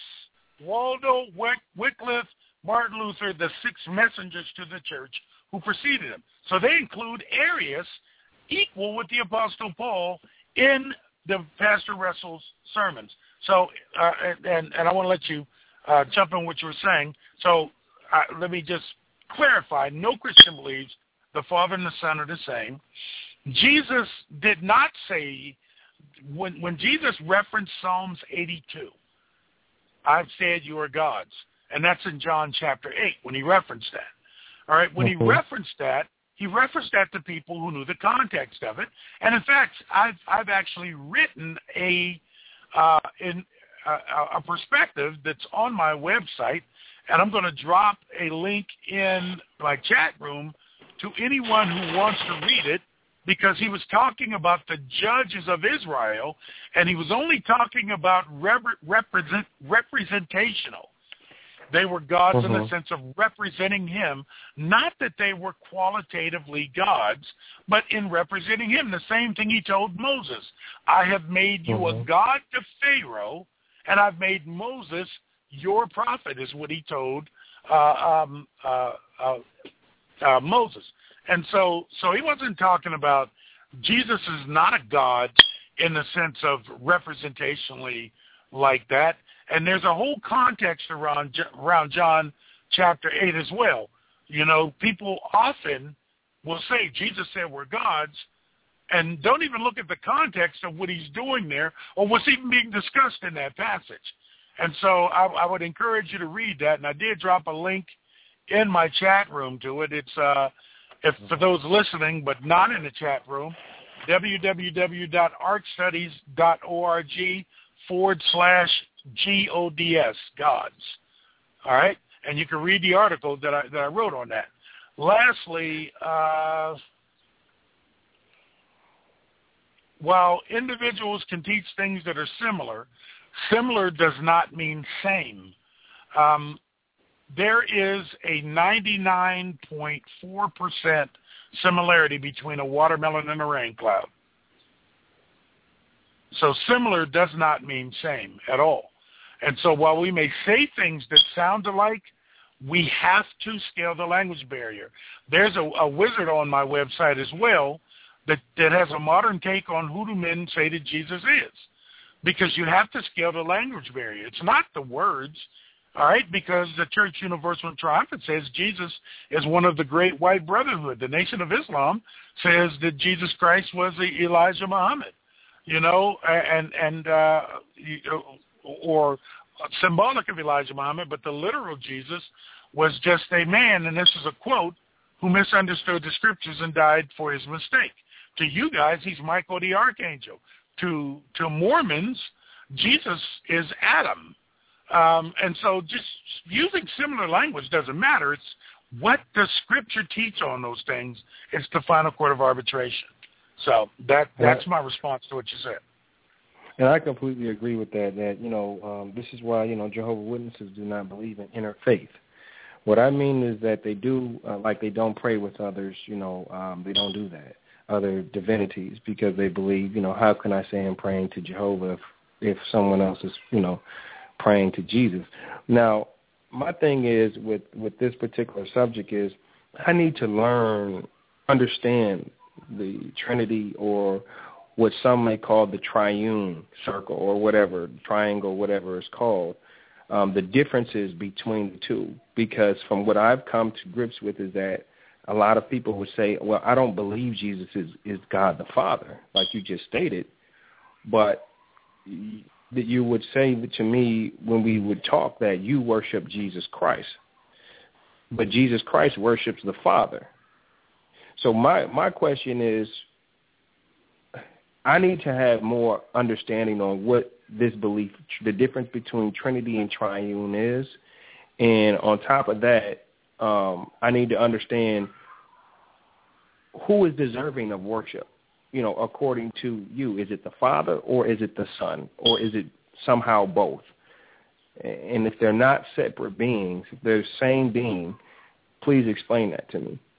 Waldo, Wycliffe, Martin Luther, the six messengers to the church who preceded him. So they include Arius, equal with the Apostle Paul, in the Pastor Russell's sermons. So, uh, and, and I want to let you uh, jump in what you were saying. So uh, let me just clarify. No Christian believes the Father and the Son are the same. Jesus did not say, when, when Jesus referenced Psalms eighty-two, I've said you are gods. And that's in John chapter eight when he referenced that. All right, when mm-hmm. he referenced that, he referenced that to people who knew the context of it. And in fact, I've I've actually written a uh, in a, a perspective that's on my website, and I'm going to drop a link in my chat room to anyone who wants to read it, because he was talking about the judges of Israel, and he was only talking about rep- represent, representational. They were gods mm-hmm. in the sense of representing him, not that they were qualitatively gods, but in representing him. The same thing he told Moses. I have made you mm-hmm. a god to Pharaoh, and I've made Moses your prophet, is what he told uh, um, uh, uh, uh, Moses. And so, so he wasn't talking about Jesus is not a god in the sense of representationally like that. And there's a whole context around around John chapter eight as well. You know, people often will say Jesus said we're gods, and don't even look at the context of what he's doing there or what's even being discussed in that passage. And so I, I would encourage you to read that, and I did drop a link in my chat room to it. It's uh, if for those listening but not in the chat room, www.arkstudies.org forward slash G O D S, gods. All right? And you can read the article that I, that I wrote on that. Lastly, uh, while individuals can teach things that are similar, similar does not mean same. Um, there is a ninety-nine point four percent similarity between a watermelon and a rain cloud. So similar does not mean same at all. And so while we may say things that sound alike, we have to scale the language barrier. There's a, a wizard on my website as well that, that has a modern take on who do men say that Jesus is. Because you have to scale the language barrier. It's not the words, all right, because the Church Universal and Triumphant says Jesus is one of the great white brotherhood. The Nation of Islam says that Jesus Christ was the Elijah Muhammad, you know, and, and uh, or symbolic of Elijah Muhammad, but the literal Jesus was just a man, and this is a quote, who misunderstood the scriptures and died for his mistake. To you guys, he's Michael the Archangel. To to Mormons, Jesus is Adam. Um, and so just using similar language doesn't matter. It's what does Scripture teach on those things? It's the final court of arbitration. So that that's my response to what you said. And I completely agree with that, that, you know, um, this is why, you know, Jehovah's Witnesses do not believe in interfaith. What I mean is that they do, uh, like they don't pray with others, you know, um, they don't do that, other divinities, because they believe, you know, how can I say I'm praying to Jehovah if, if someone else is, you know, praying to Jesus? Now, my thing is with, with this particular subject is I need to learn, understand the Trinity, or what some may call the triune circle, or whatever, triangle, whatever it's called, um, the differences between the two. Because from what I've come to grips with is that a lot of people would say, well, I don't believe Jesus is, is God the Father, like you just stated, but that you would say to me when we would talk that you worship Jesus Christ, but Jesus Christ worships the Father. So my, my question is, I need to have more understanding on what this belief, the difference between Trinity and Triune is. And on top of that, um, I need to understand who is deserving of worship, you know, according to you. Is it the Father, or is it the Son, or is it somehow both? And if they're not separate beings, if they're the same being, please explain that to me.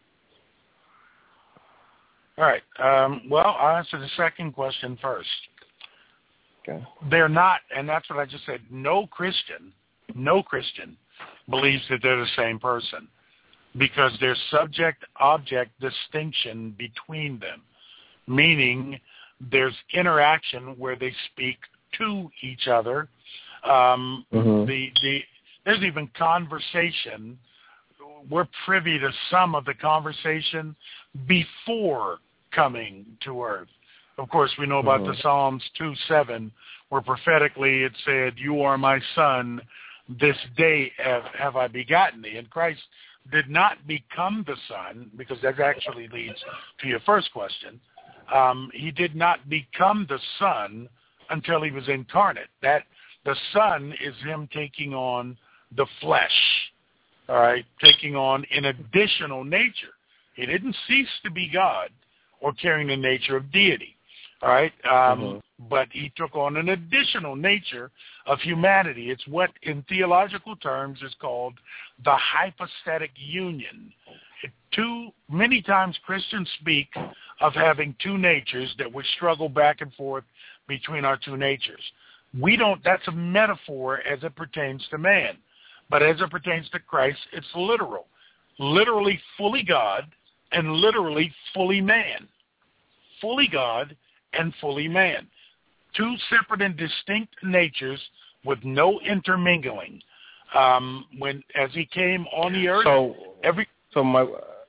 All right. Um, well, I'll answer the second question first. Okay. They're not, and that's what I just said. No Christian, no Christian believes that they're the same person, because there's subject-object distinction between them, meaning there's interaction where they speak to each other. Um, mm-hmm. the, the, there's even conversation. We're privy to some of the conversation before coming to earth. Of course, we know about mm-hmm. the Psalms two seven, where prophetically it said, you are my son, this day have, have I begotten thee. And Christ did not become the Son, because that actually leads to your first question. Um, he did not become the Son until he was incarnate. That the Son is him taking on the flesh, all right, taking on an additional nature. He didn't cease to be God or carrying the nature of deity, all right, um, mm-hmm. but he took on an additional nature of humanity. It's what in theological terms is called the hypostatic union. It, too many times Christians speak of having two natures that would struggle back and forth between our two natures. We don't, that's a metaphor as it pertains to man. But as it pertains to Christ, it's literal. Literally fully God and literally fully man. Fully God and fully man. Two separate and distinct natures with no intermingling. Um, when as he came on the earth, so every so my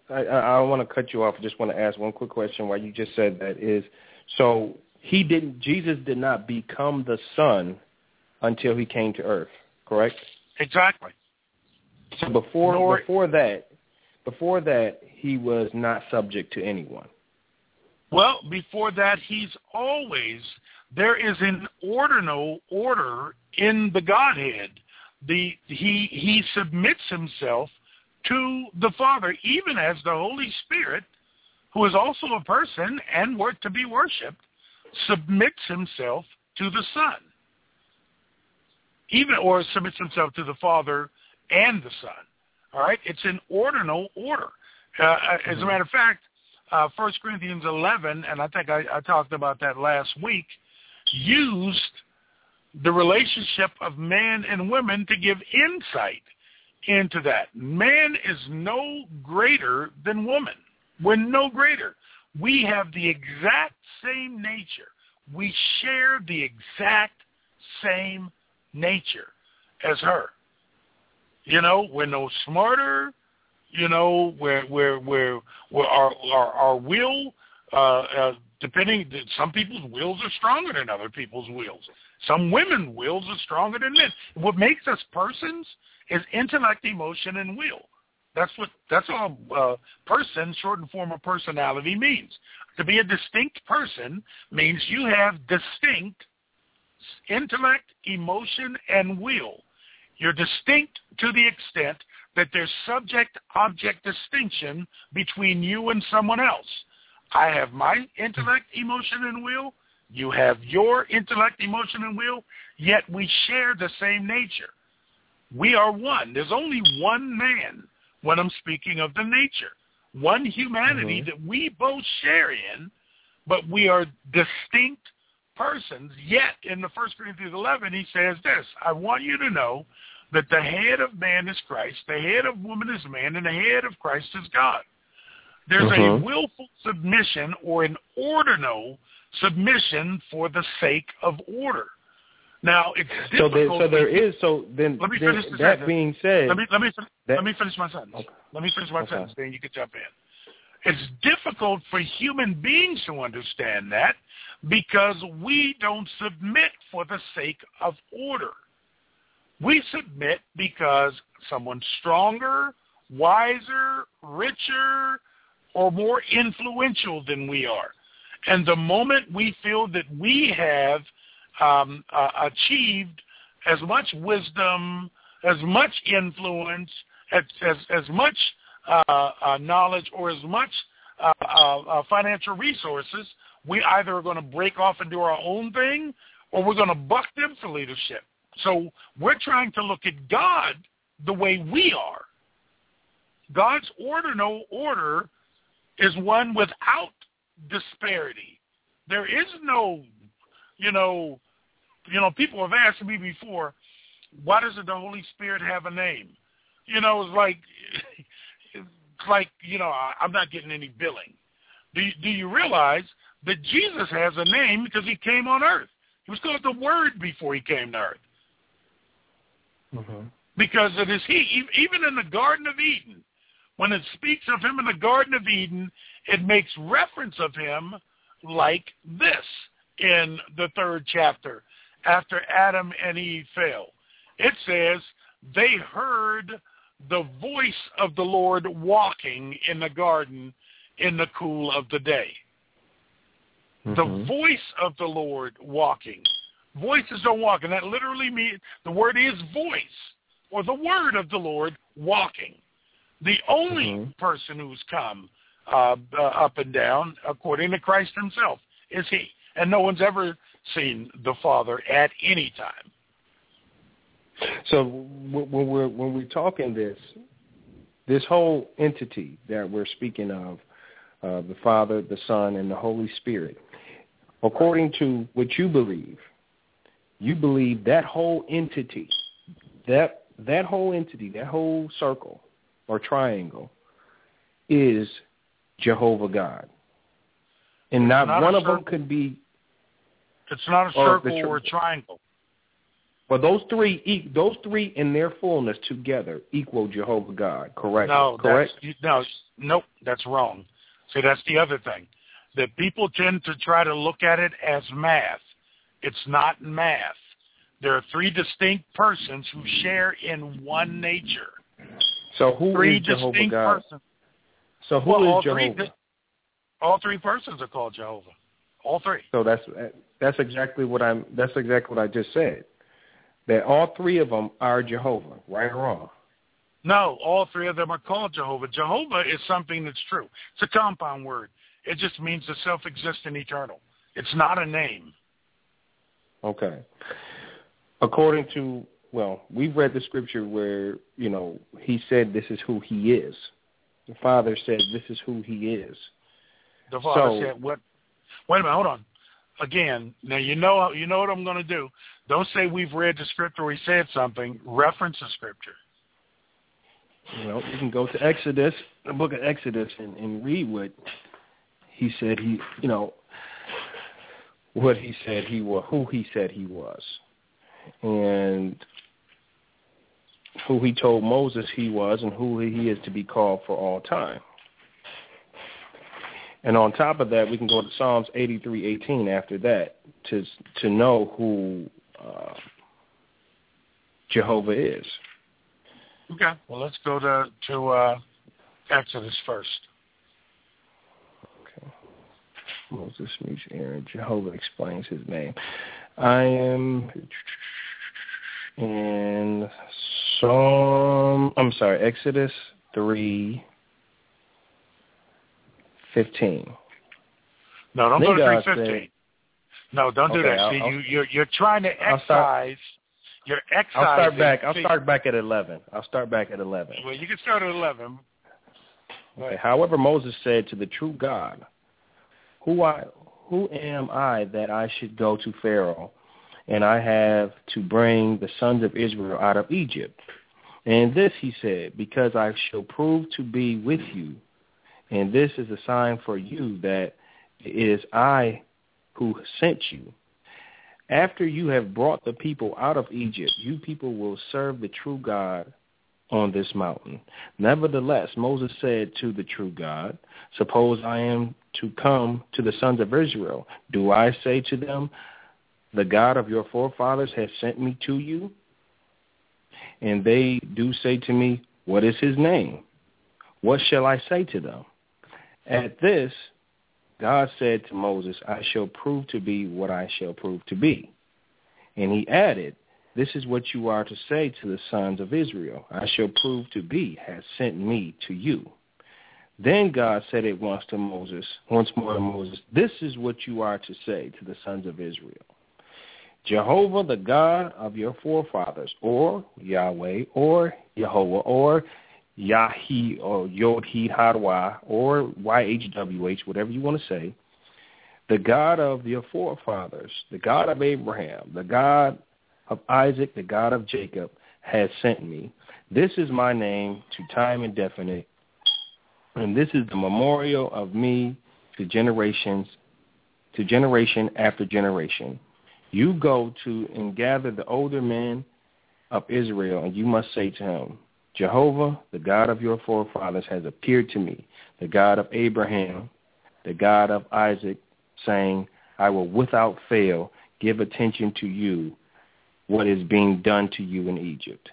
I, I want to cut you off. I just want to ask one quick question while you just said that is, so he didn't, Jesus did not become the Son until he came to earth, correct? Exactly. So before Nor, before that, before that, he was not subject to anyone. Well, before that, he's always, there is an ordinal order in the Godhead. The he he submits himself to the Father, even as the Holy Spirit, who is also a person and worth to be worshipped, submits himself to the Son, even or submits himself to the Father and the Son. All right, it's an ordinal order. Uh, as a matter of fact, uh, First Corinthians eleven, and I think I, I talked about that last week, used the relationship of man and women to give insight into that. Man is no greater than woman. We're no greater. We have the exact same nature. We share the exact same nature as her. You know, we're no smarter. You know, we're we're we're, we're our, our our will. Uh, uh, depending, some people's wills are stronger than other people's wills. Some women's wills are stronger than men. What makes us persons is intellect, emotion, and will. That's what that's all uh, person, shortened form of personality, means. To be a distinct person means you have distinct intellect, emotion, and will. You're distinct to the extent that there's subject-object distinction between you and someone else. I have my intellect, emotion, and will. You have your intellect, emotion, and will, yet we share the same nature. We are one. There's only one man when I'm speaking of the nature, one humanity mm-hmm. that we both share in, but we are distinct persons. Yet in the First Corinthians eleven, he says this, I want you to know that the head of man is Christ, the head of woman is man, and the head of Christ is God. There's mm-hmm. a willful submission or an ordinal submission for the sake of order. Now, it's so difficult. there, so there is. So then, let me then finish the that sentence. being said, let me let me that, let me finish my sentence. Okay. Let me finish my okay. sentence. Then you can jump in. It's difficult for human beings to understand that because we don't submit for the sake of order. We submit because someone's stronger, wiser, richer, or more influential than we are. And the moment we feel that we have um, uh, achieved as much wisdom, as much influence, as, as, as much uh, uh, knowledge, or as much uh, uh, uh, financial resources, we either are going to break off and do our own thing, or we're going to buck them for leadership. So we're trying to look at God the way we are. God's order, no order, is one without disparity. There is no, you know, you know, people have asked me before, why doesn't the Holy Spirit have a name? You know, it's like, it's like, you know, I'm not getting any billing. Do you, do you realize that Jesus has a name because he came on earth? He was called the Word before he came to earth. Mm-hmm. Because it is he, even in the Garden of Eden, when it speaks of him in the Garden of Eden, it makes reference of him like this in the third chapter, after Adam and Eve fell. It says, they heard the voice of the Lord walking in the garden in the cool of the day. Mm-hmm. The voice of the Lord walking. Voices don't walk, and that literally means the word is voice, or the word of the Lord walking. The only mm-hmm. person who's come uh, uh, up and down, according to Christ himself, is he. And no one's ever seen the Father at any time. So when we're, when we're talking this, this whole entity that we're speaking of, uh, the Father, the Son, and the Holy Spirit, according to what you believe, you believe that whole entity, that that whole entity, that whole circle or triangle is Jehovah God. And not, not one of circle. them could be... It's not a circle or, or a triangle. But those three, those three in their fullness together equal Jehovah God, correct? No, correct? That's, no, nope, that's wrong. See, that's the other thing. That people tend to try to look at it as math. It's not math. There are three distinct persons who share in one nature. So who three is Jehovah distinct God? Persons. So who well, is all Jehovah? Three, all three persons are called Jehovah. All three. So that's that's exactly what I'm. That's exactly what I just said. That all three of them are Jehovah, right or wrong? No, all three of them are called Jehovah. Jehovah is something that's true. It's a compound word. It just means the self-existent eternal. It's not a name. Okay. According to, well, we've read the scripture where, you know, he said this is who he is. The Father said this is who he is. The Father so, said what? Wait a minute, hold on. Again, now you know you know what I'm going to do. Don't say we've read the scripture or he said something. Reference the scripture. Well, you can go to Exodus, the book of Exodus, and, and read what he said he, you know, what he said he was, who he said he was, and who he told Moses he was, and who he is to be called for all time. And on top of that, we can go to Psalms eighty-three eighteen after that to to know who uh, Jehovah is. Okay. Well, let's go to to uh, Exodus first. Okay. Moses meets Aaron. Jehovah explains his name. I am in Psalm. I'm sorry, Exodus three. Fifteen. No, don't go to God three fifteen. Said, no, don't do okay, that. I'll, See, I'll, you you're you're trying to excise. Start, you're excising. I'll start back. I'll see, start back at eleven. I'll start back at eleven. Well, you can start at eleven. Okay. However, Moses said to the true God, "Who I who am I that I should go to Pharaoh, and I have to bring the sons of Israel out of Egypt? And this," he said, "because I shall prove to be with you. And this is a sign for you that it is I who sent you. After you have brought the people out of Egypt, you people will serve the true God on this mountain." Nevertheless, Moses said to the true God, "Suppose I am to come to the sons of Israel. Do I say to them, the God of your forefathers has sent me to you? And they do say to me, what is his name? What shall I say to them?" At this, God said to Moses, "I shall prove to be what I shall prove to be." And he added, "This is what you are to say to the sons of Israel. I shall prove to be has sent me to you." Then God said at once to Moses, once more to Moses, "This is what you are to say to the sons of Israel. Jehovah, the God of your forefathers," or Yahweh, or Jehovah, or Yahi, or Yod-He, Hadwa, or Y H W H, whatever you want to say, "the God of your forefathers, the God of Abraham, the God of Isaac, the God of Jacob, has sent me. This is my name to time indefinite, and this is the memorial of me to generations, to generation after generation. You go to and gather the older men of Israel, and you must say to him, Jehovah, the God of your forefathers, has appeared to me, the God of Abraham, the God of Isaac, saying, I will without fail give attention to you, what is being done to you in Egypt."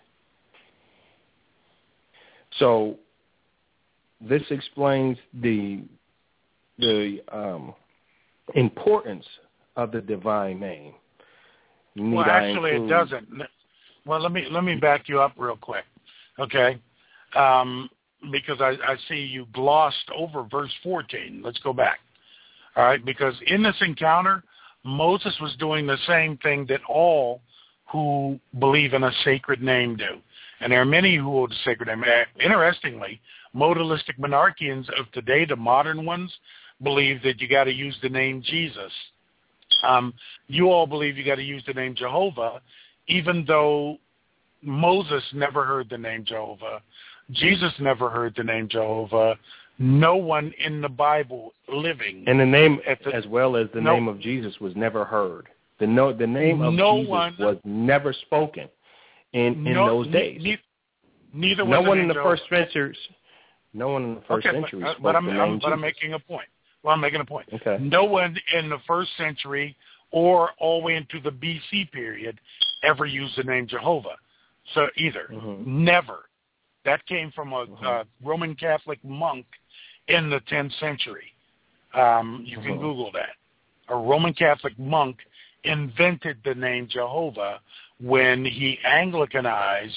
So this explains the the um, importance of the divine name. Need well, actually, include... it doesn't. Well, let me let me back you up real quick. Okay, um, because I, I see you glossed over verse fourteen. Let's go back. All right, because in this encounter, Moses was doing the same thing that all who believe in a sacred name do. And there are many who hold a sacred name. Interestingly, modalistic monarchians of today, the modern ones, believe that you got to use the name Jesus. Um, you all believe you got to use the name Jehovah, even though Moses never heard the name Jehovah. Jesus never heard the name Jehovah. No one in the Bible living. And the name, the, as well as the no, name of Jesus, was never heard. The no, the name of no Jesus one, was never spoken in, in no, those days. Ne- neither no was one an in the angel. first century. No one in the first okay, century but, spoke but I'm, the name I'm, Jesus. But I'm making a point. Well, I'm making a point. Okay. No one in the first century or all the way into the B C period ever used the name Jehovah. So either. Mm-hmm. Never. That came from a mm-hmm. uh, Roman Catholic monk in the tenth century. Um, you can mm-hmm. Google that. A Roman Catholic monk invented the name Jehovah when he Anglicanized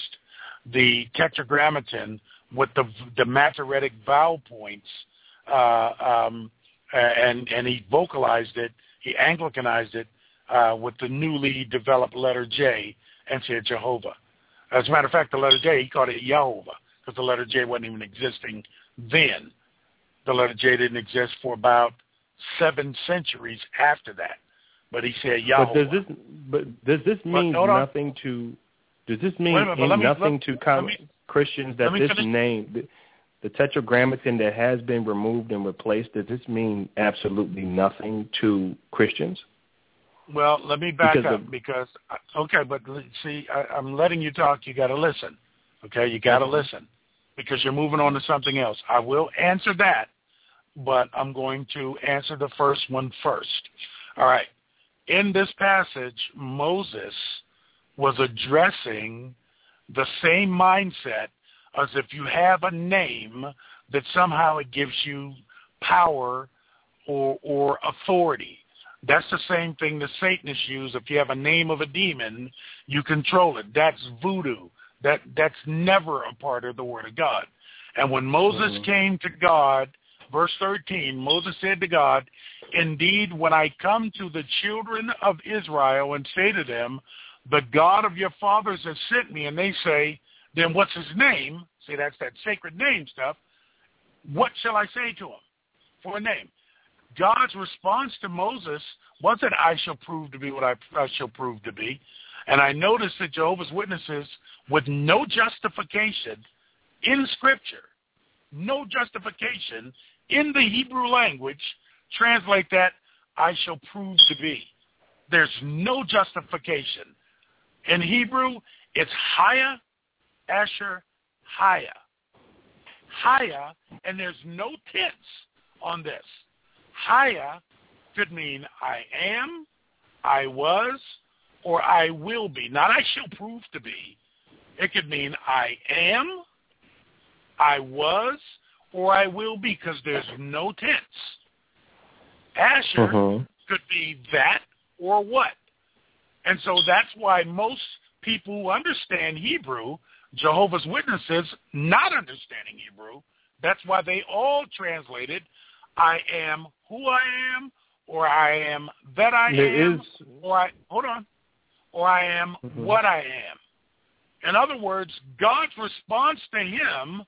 the Tetragrammaton with the the Masoretic vowel points, uh, um, and and he vocalized it. He Anglicanized it uh, with the newly developed letter J and said Jehovah. As a matter of fact, the letter J, he called it Yehovah because the letter J wasn't even existing then. The letter J didn't exist for about seven centuries after that. But he said Yehovah. But does this, but does this mean but, nothing to? Does this mean minute, me, nothing let, to com- me, Christians that this finish. name, the, the Tetragrammaton that has been removed and replaced, does this mean absolutely nothing to Christians? Well, let me back because up of, because, okay, but see, I, I'm letting you talk. You got to listen. Okay, you got to listen because you're moving on to something else. I will answer that, but I'm going to answer the first one first. All right. In this passage, Moses was addressing the same mindset as if you have a name that somehow it gives you power or, or authority. That's the same thing the Satanists use. If you have a name of a demon, you control it. That's voodoo. That that's never a part of the Word of God. And when Moses mm-hmm. came to God, verse thirteen, Moses said to God, "Indeed, when I come to the children of Israel and say to them, the God of your fathers has sent me," and they say, "Then what's his name?" See, that's that sacred name stuff. "What shall I say to him for a name?" God's response to Moses wasn't, "I shall prove to be what I, I shall prove to be." And I noticed that Jehovah's Witnesses, with no justification in Scripture, no justification in the Hebrew language, translate that, "I shall prove to be." There's no justification. In Hebrew, it's Haya, Asher, Haya. Haya, and there's no tense on this. Haya could mean I am, I was, or I will be. Not I shall prove to be. It could mean I am, I was, or I will be, because there's no tense. Asher uh-huh. could be that or what. And so that's why most people who understand Hebrew, Jehovah's Witnesses, not understanding Hebrew, that's why they all translated, I am who I am, or I am that I there am, is... or I, hold on, or I am mm-hmm. what I am. In other words, God's response to him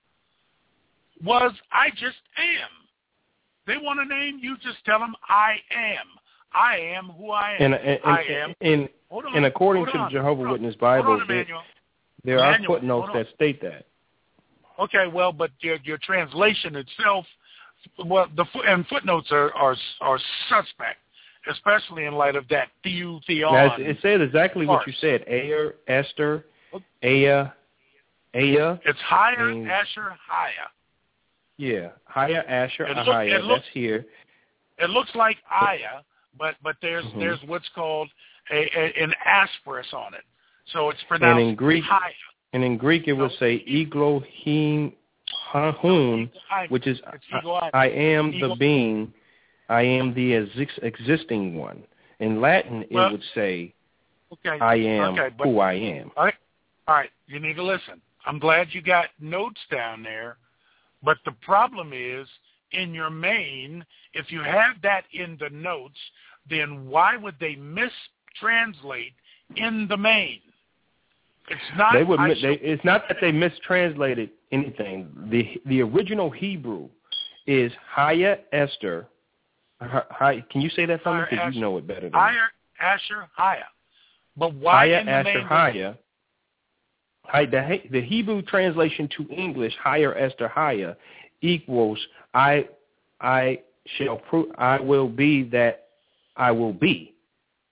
was, I just am. They want a name, you just tell them, I am. I am who I am. And, and, I am. And, hold on, and according to on, the Jehovah's Witness hold Bible, on, there, Emmanuel. there Emmanuel, are footnotes that state that. Okay, well, but your, your translation itself, well, the and footnotes are, are are suspect, especially in light of that Theo Theon. Now, it said exactly part. what you said. Ayer, Esther, Aya, Aya. It's Higher, and, Asher, Haya. Yeah, Haya, Asher, it look, Haya. it looks, that's here. It looks like Aya, but but there's mm-hmm. there's what's called a, a an asterisk on it, so it's pronounced and in Greek, Haya. And in Greek, it no, would say Elohim Hahun, which is I, I am the being, I am the ex- existing one. In Latin, well, it would say, okay, I am okay, but, who I am. All right, all right, you need to listen. I'm glad you got notes down there, but the problem is, in your main, if you have that in the notes, then why would they mistranslate in the main? It's not. They would. I They, shall, it's not that they mistranslated anything. the The original Hebrew is Haya Esther. Hi, can you say that for me? Because you know it better than Higher Asher Haya. But why Haya in the Asher main Haya? Hi, the the Hebrew translation to English, Higher Esther Haya, equals I I shall prove I will be that I will be.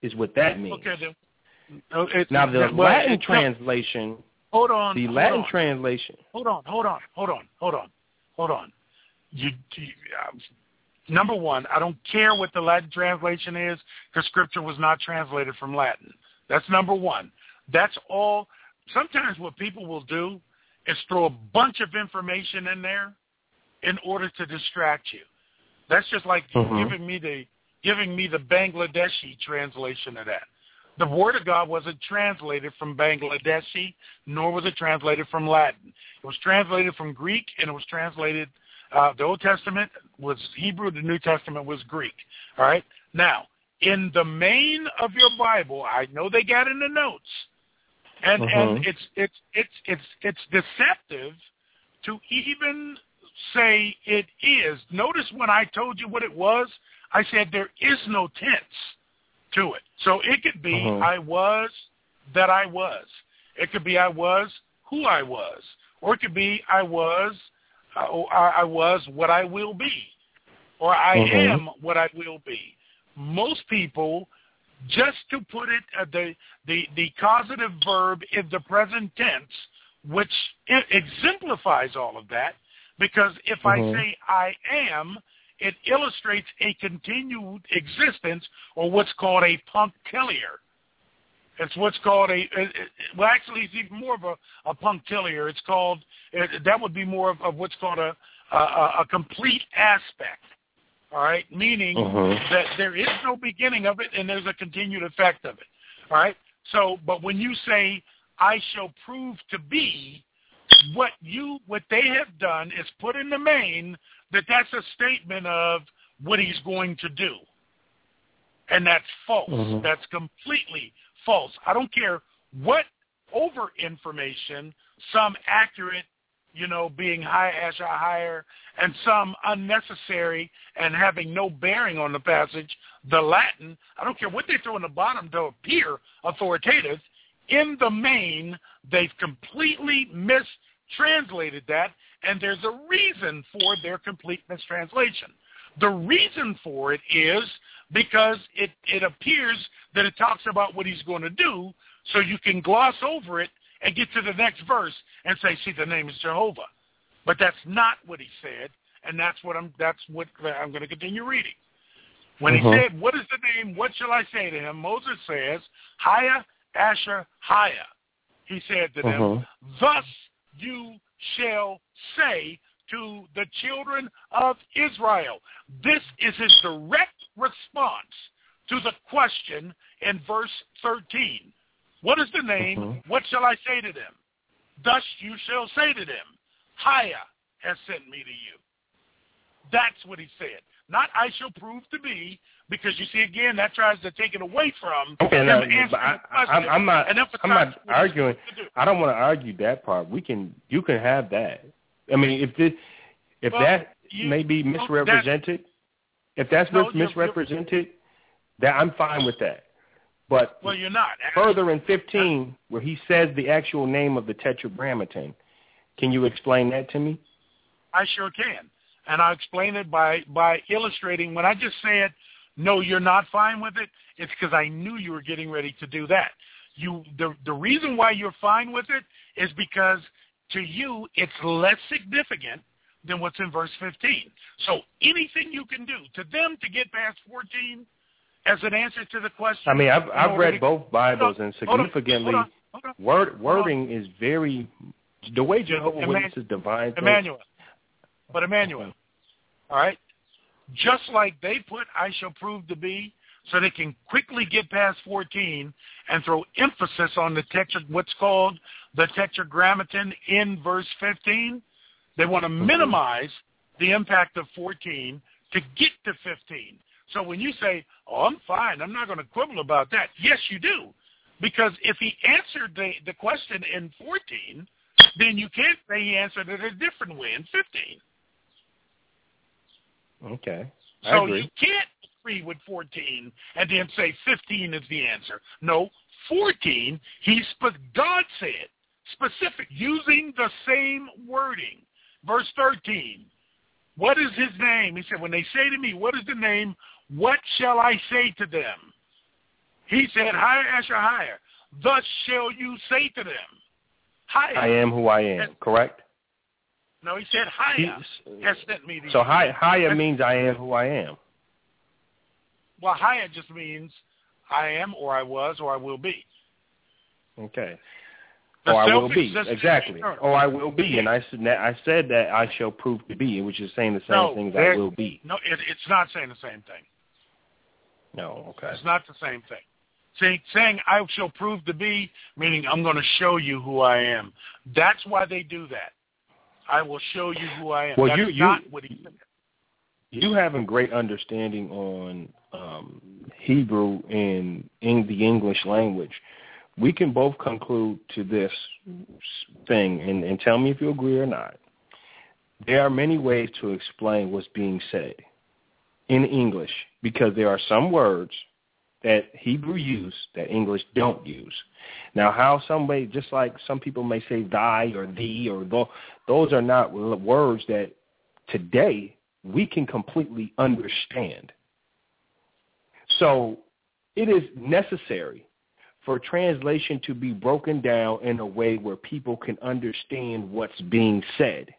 is what that means. Okay, then. Oh, it, now, the well, Latin it, translation, hold on, the hold Latin on. translation. Hold on, hold on, hold on, hold on, hold on. You, you um, number one, I don't care what the Latin translation is because Scripture was not translated from Latin. That's number one. That's all. Sometimes what people will do is throw a bunch of information in there in order to distract you. That's just like Mm-hmm. giving me the giving me the Bangladeshi translation of that. The Word of God wasn't translated from Bangladeshi, nor was it translated from Latin. It was translated from Greek, and it was translated, uh, the Old Testament was Hebrew, the New Testament was Greek. All right? Now, in the main of your Bible, I know they got in the notes, and, Mm-hmm. and it's, it's, it's, it's, it's deceptive to even say it is. Notice when I told you what it was, I said there is no tense to it. So it could be Mm-hmm. I was that I was. It could be I was who I was. Or it could be I was uh, or I was what I will be. Or I Mm-hmm. am what I will be. Most people, just to put it, uh, the, the, the causative verb in the present tense, which it exemplifies all of that, because if Mm-hmm. I say I am, it illustrates a continued existence, or what's called a punctiliar. It's what's called a, it, it, well, actually, it's even more of a, a punctiliar. It's called, it, that would be more of, of what's called a, a, a complete aspect, all right, meaning Mm-hmm. that there is no beginning of it and there's a continued effect of it, all right? So, but when you say, I shall prove to be, what you, what they have done is put in the main that that's a statement of what he's going to do. And that's false. Mm-hmm. That's completely false. I don't care what over information, some accurate, you know, being high as a higher, and some unnecessary and having no bearing on the passage, the Latin, I don't care what they throw in the bottom to appear authoritative. In the main, they've completely mistranslated that, and there's a reason for their complete mistranslation. The reason for it is because it, it appears that it talks about what he's going to do, so you can gloss over it and get to the next verse and say, see, the name is Jehovah. But that's not what he said, and that's what I'm that's what I'm going to continue reading. When Mm-hmm. he said, what is the name, what shall I say to him? Moses says, Haya Asher Haya. He said to them, Mm-hmm. thus you shall say to the children of Israel. This is his direct response to the question in verse thirteen. What is the name? Mm-hmm. What shall I say to them? Thus you shall say to them, Haya has sent me to you. That's what he said. Not I shall prove to be, because you see, again, that tries to take it away from Okay, him now, answering but I, the question. I, I'm not. and I'm not emphasize what arguing. he's supposed to do. I don't want to argue that part. We can. You can have that. I mean, if this, if Well, that you- may be well, misrepresented, if that's No, what's you're- misrepresented, that I'm fine with that. But Well, you're not. further in fifteen, where he says the actual name of the tetragrammaton, can you explain that to me? I sure can. And I'll explain it by, by illustrating. When I just said, no, you're not fine with it, it's because I knew you were getting ready to do that. You, the, the reason why you're fine with it is because to you it's less significant than what's in verse fifteen. So anything you can do to them to get past fourteen as an answer to the question. I mean, I've I've read to, both Bibles, on, and significantly, hold on, hold on, word wording is very the way Jehovah's Eman- Witnesses divine things. Emmanuel. But Emmanuel, all right, just like they put I shall prove to be, so they can quickly get past fourteen and throw emphasis on the tetra, what's called the tetragrammaton in verse fifteen, they want to minimize the impact of fourteen to get to fifteen. So when you say, oh, I'm fine, I'm not going to quibble about that, yes, you do. Because if he answered the, the question in fourteen, then you can't say he answered it a different way in fifteen. Okay, I so agree. you can't agree with fourteen and then say fifteen is the answer. No, fourteen, he's, God said, specific, using the same wording. Verse thirteen, what is his name? He said, when they say to me, what is the name? What shall I say to them? He said, higher Asher, higher. Thus shall you say to them, higher. I am who I am, has, correct? No, he said, higher has sent me to So you. higher, higher means I am who I am. Well, higher just means I am or I was or I will be. Okay. The or I will be, self-existent exactly. eternal. Or I will be, and I said that I said that I shall prove to be, which is saying the same no, thing as I will be. No, it, it's not saying the same thing. No, okay. It's not the same thing. See, saying I shall prove to be, meaning I'm going to show you who I am. That's why they do that. I will show you who I am. Well, That's you, you, not what he said. You have a great understanding on um, Hebrew and in the English language. We can both conclude to this thing, and, and tell me if you agree or not. There are many ways to explain what's being said in English, because there are some words that Hebrew use that English don't use. Now, how somebody, just like some people may say thy or thee, or th- those are not words that today we can completely understand. So it is necessary for translation to be broken down in a way where people can understand what's being said.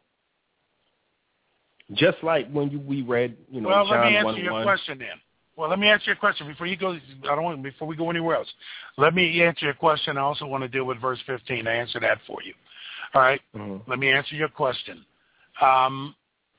Just like when you, we read, you know, well, John let me answer one your one. question then. Well, let me answer your question before you go. I don't want before we go anywhere else. Let me answer your question. I also want to deal with verse fifteen. I answer that for you. All right. Mm-hmm. Let me answer your question. Um,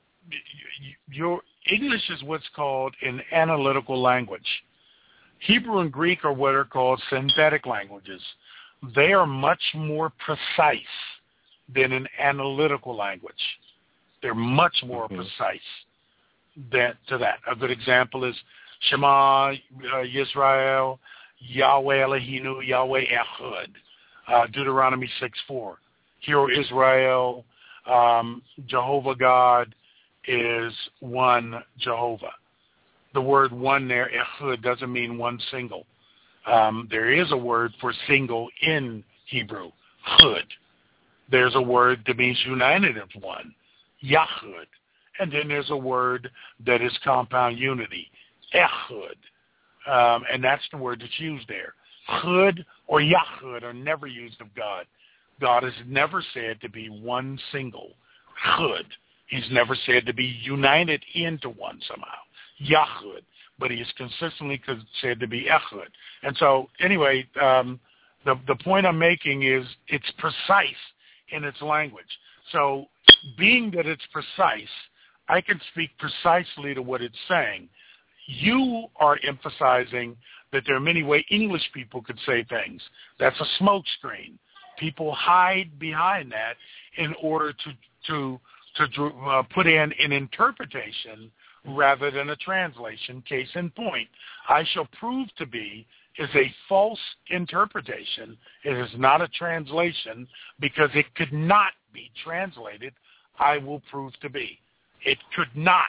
your English is what's called an analytical language. Hebrew and Greek are what are called synthetic languages. They are much more precise than an analytical language. They're much more mm-hmm. precise than to that. A good example is Shema uh, Yisrael, Yahweh Eloheinu, Yahweh Echad, uh, Deuteronomy six four. Hear Israel, um, Jehovah God is one Jehovah. The word one there, Echad, doesn't mean one single. Um, there is a word for single in Hebrew, Chud. There's a word that means united of one, Yachud. And then there's a word that is compound unity, Echad. Um, and that's the word that's used there. Chud or Yachud are never used of God. God is never said to be one single, Chud. He's never said to be united into one somehow, Yachud. But he is consistently said to be Echad. And so, anyway, um, the the point I'm making is it's precise in its language. So, being that it's precise, I can speak precisely to what it's saying. You are emphasizing that there are many ways English people could say things. That's a smokescreen. People hide behind that in order to to to uh, put in an interpretation rather than a translation. Case in point, I shall prove to be is a false interpretation. It is not a translation because it could not be translated, I will prove to be. It could not.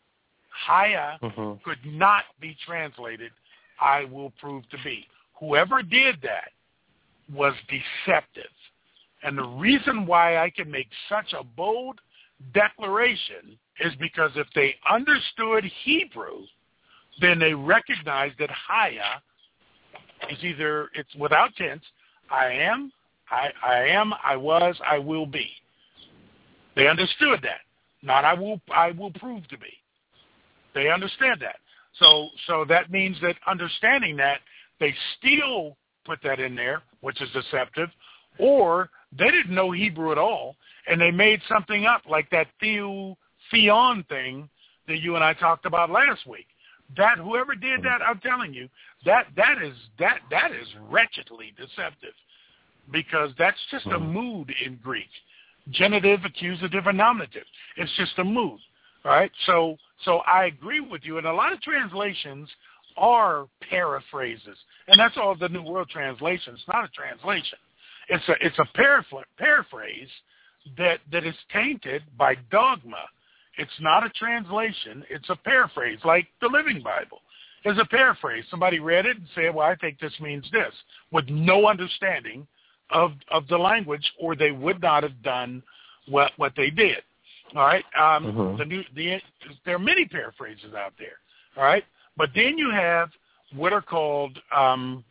Haya mm-hmm. could not be translated, I will prove to be. Whoever did that was deceptive. And the reason why I can make such a bold declaration is because if they understood Hebrew, then they recognized that Haya is either, it's without tense, I am, I, I am, I was, I will be. They understood that. Not I will I will prove to be. They understand that. So so that means that understanding that, they still put that in there, which is deceptive, or they didn't know Hebrew at all, and they made something up like that theo, theon thing that you and I talked about last week. That whoever did that, I'm telling you, that that is that that is wretchedly deceptive, because that's just a mood in Greek. Genitive, accusative, and nominative. It's just a mood, all right? So so I agree with you, and a lot of translations are paraphrases, and that's all the New World Translation. It's not a translation. It's a it's a paraphr- paraphrase that, that is tainted by dogma. It's not a translation. It's a paraphrase, like the Living Bible. It's a paraphrase. Somebody read it and said, well, I think this means this, with no understanding of of the language, or they would not have done what what they did. All right. Um, mm-hmm. The new the there are many paraphrases out there. All right, but then you have what are called um,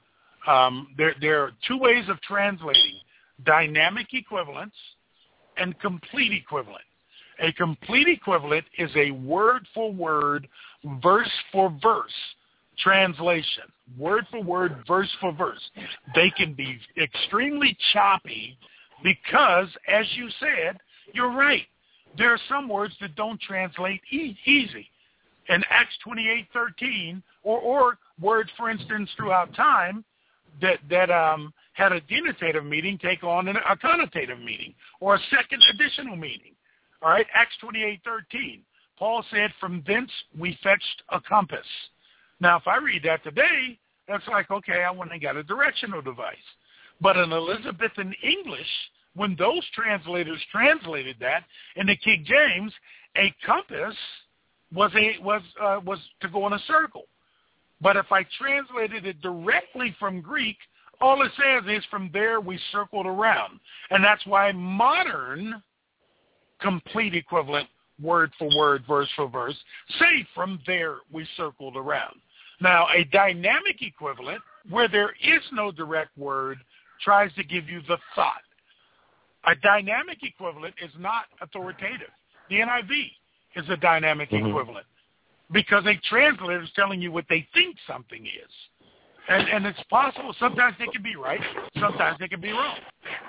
Um, there, there are two ways of translating: dynamic equivalence and complete equivalent. A complete equivalent is a word-for-word, verse-for-verse translation, word for word, verse for verse. They can be extremely choppy because, as you said, you're right. There are some words that don't translate e- easy. In Acts twenty-eight thirteen, or, or words, for instance, throughout time that, that um, had a denotative meaning take on an, a connotative meaning or a second additional meaning. All right, Acts twenty-eight thirteen. Paul said, "From thence we fetched a compass." Now, if I read that today, that's like, okay, I went and got a directional device. But in Elizabethan English, when those translators translated that in the King James, a compass was a was uh, was to go in a circle. But if I translated it directly from Greek, all it says is, "From there we circled around," and that's why modern complete equivalent, word for word, verse for verse, say, "From there we circled around." Now, a dynamic equivalent, where there is no direct word, tries to give you the thought. A dynamic equivalent is not authoritative. The N I V is a dynamic mm-hmm. equivalent because a translator is telling you what they think something is. And, and it's possible. Sometimes they can be right. Sometimes they can be wrong.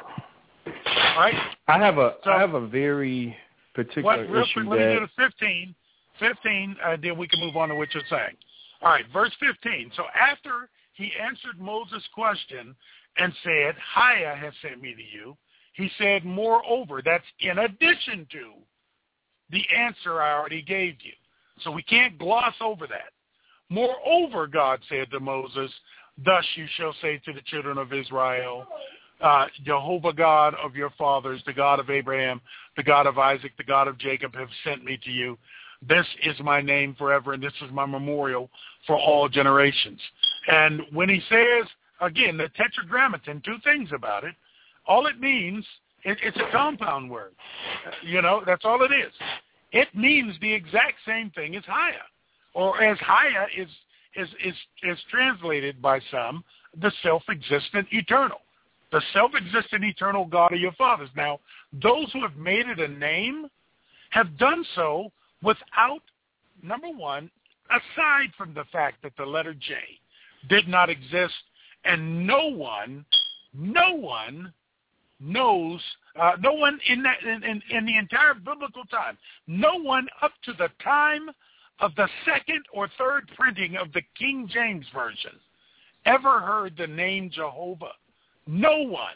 All right? I have a, so, I have a very particular what, real issue quick, that... Let me do the fifteen. fifteen, uh, then we can move on to what you're saying. All right, verse fifteen. So after he answered Moses' question and said, "Hiya has sent me to you," he said, "Moreover," that's in addition to the answer I already gave you. So we can't gloss over that. "Moreover," God said to Moses, "thus you shall say to the children of Israel, uh, Jehovah God of your fathers, the God of Abraham, the God of Isaac, the God of Jacob, have sent me to you. This is my name forever, and this is my memorial for all generations." And when he says, again, the tetragrammaton, two things about it. All it means, it, it's a compound word. You know, that's all it is. It means the exact same thing as Hiya, or as Hiya is, is, is, is translated by some, the self-existent eternal. The self-existent eternal God of your fathers. Now, those who have made it a name have done so without, number one, aside from the fact that the letter J did not exist, and no one, no one knows, uh, no one in, that, in, in, in the entire biblical time, no one up to the time of the second or third printing of the King James Version ever heard the name Jehovah. No one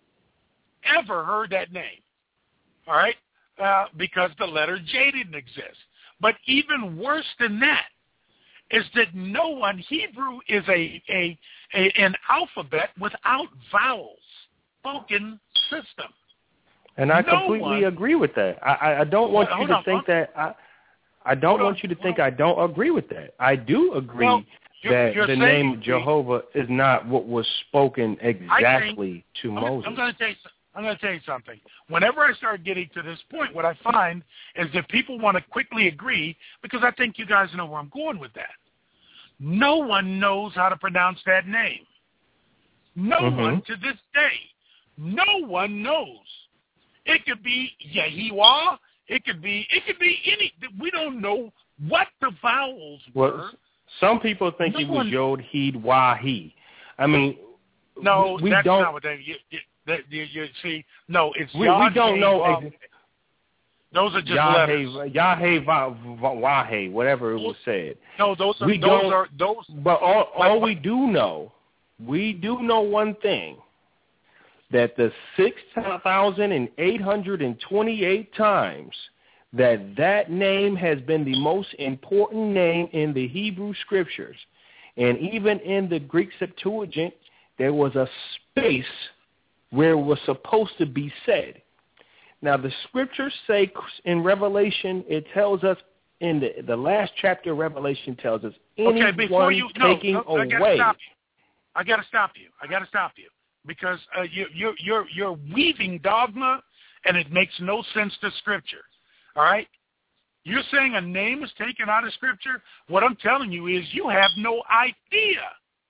ever heard that name, all right? Uh, because the letter J didn't exist. But even worse than that is that no one, Hebrew is a, a, a an alphabet without vowels, spoken system. And I no completely one, agree with that. I, I don't want well, you to on, think that I, I don't want on, you to think I don't agree with that. I do agree well, you're, that you're the name Jehovah is not what was spoken exactly think, to I'm, Moses. I'm going to tell you I'm going to tell you something. Whenever I start getting to this point, what I find is that people want to quickly agree, because I think you guys know where I'm going with that. No one knows how to pronounce that name. No mm-hmm. one to this day. No one knows. It could be Yahiwah. It could be. It could be any. We don't know what the vowels were. Well, some people think no it was one, Yod, He, Wahi. I mean, no, we that's don't. not what they. You, you, That you, you see, no, it's we, we don't know. Ex- those are just Yahweh, letters. Yahweh, Wahe, whatever it was said. No, those are we those don't, are those. But all, all but, we do know, we do know one thing: that the six thousand and eight hundred and twenty-eight times that that name has been the most important name in the Hebrew Scriptures, and even in the Greek Septuagint, there was a space where it was supposed to be said. Now, the Scriptures say in Revelation, it tells us in the, the last chapter of Revelation tells us anyone okay, before you, taking no, no, I gotta away. Stop you. I got to stop you. I got to stop you because uh, you, you're you're you're weaving dogma, and it makes no sense to Scripture. All right, you're saying a name is taken out of Scripture. What I'm telling you is you have no idea.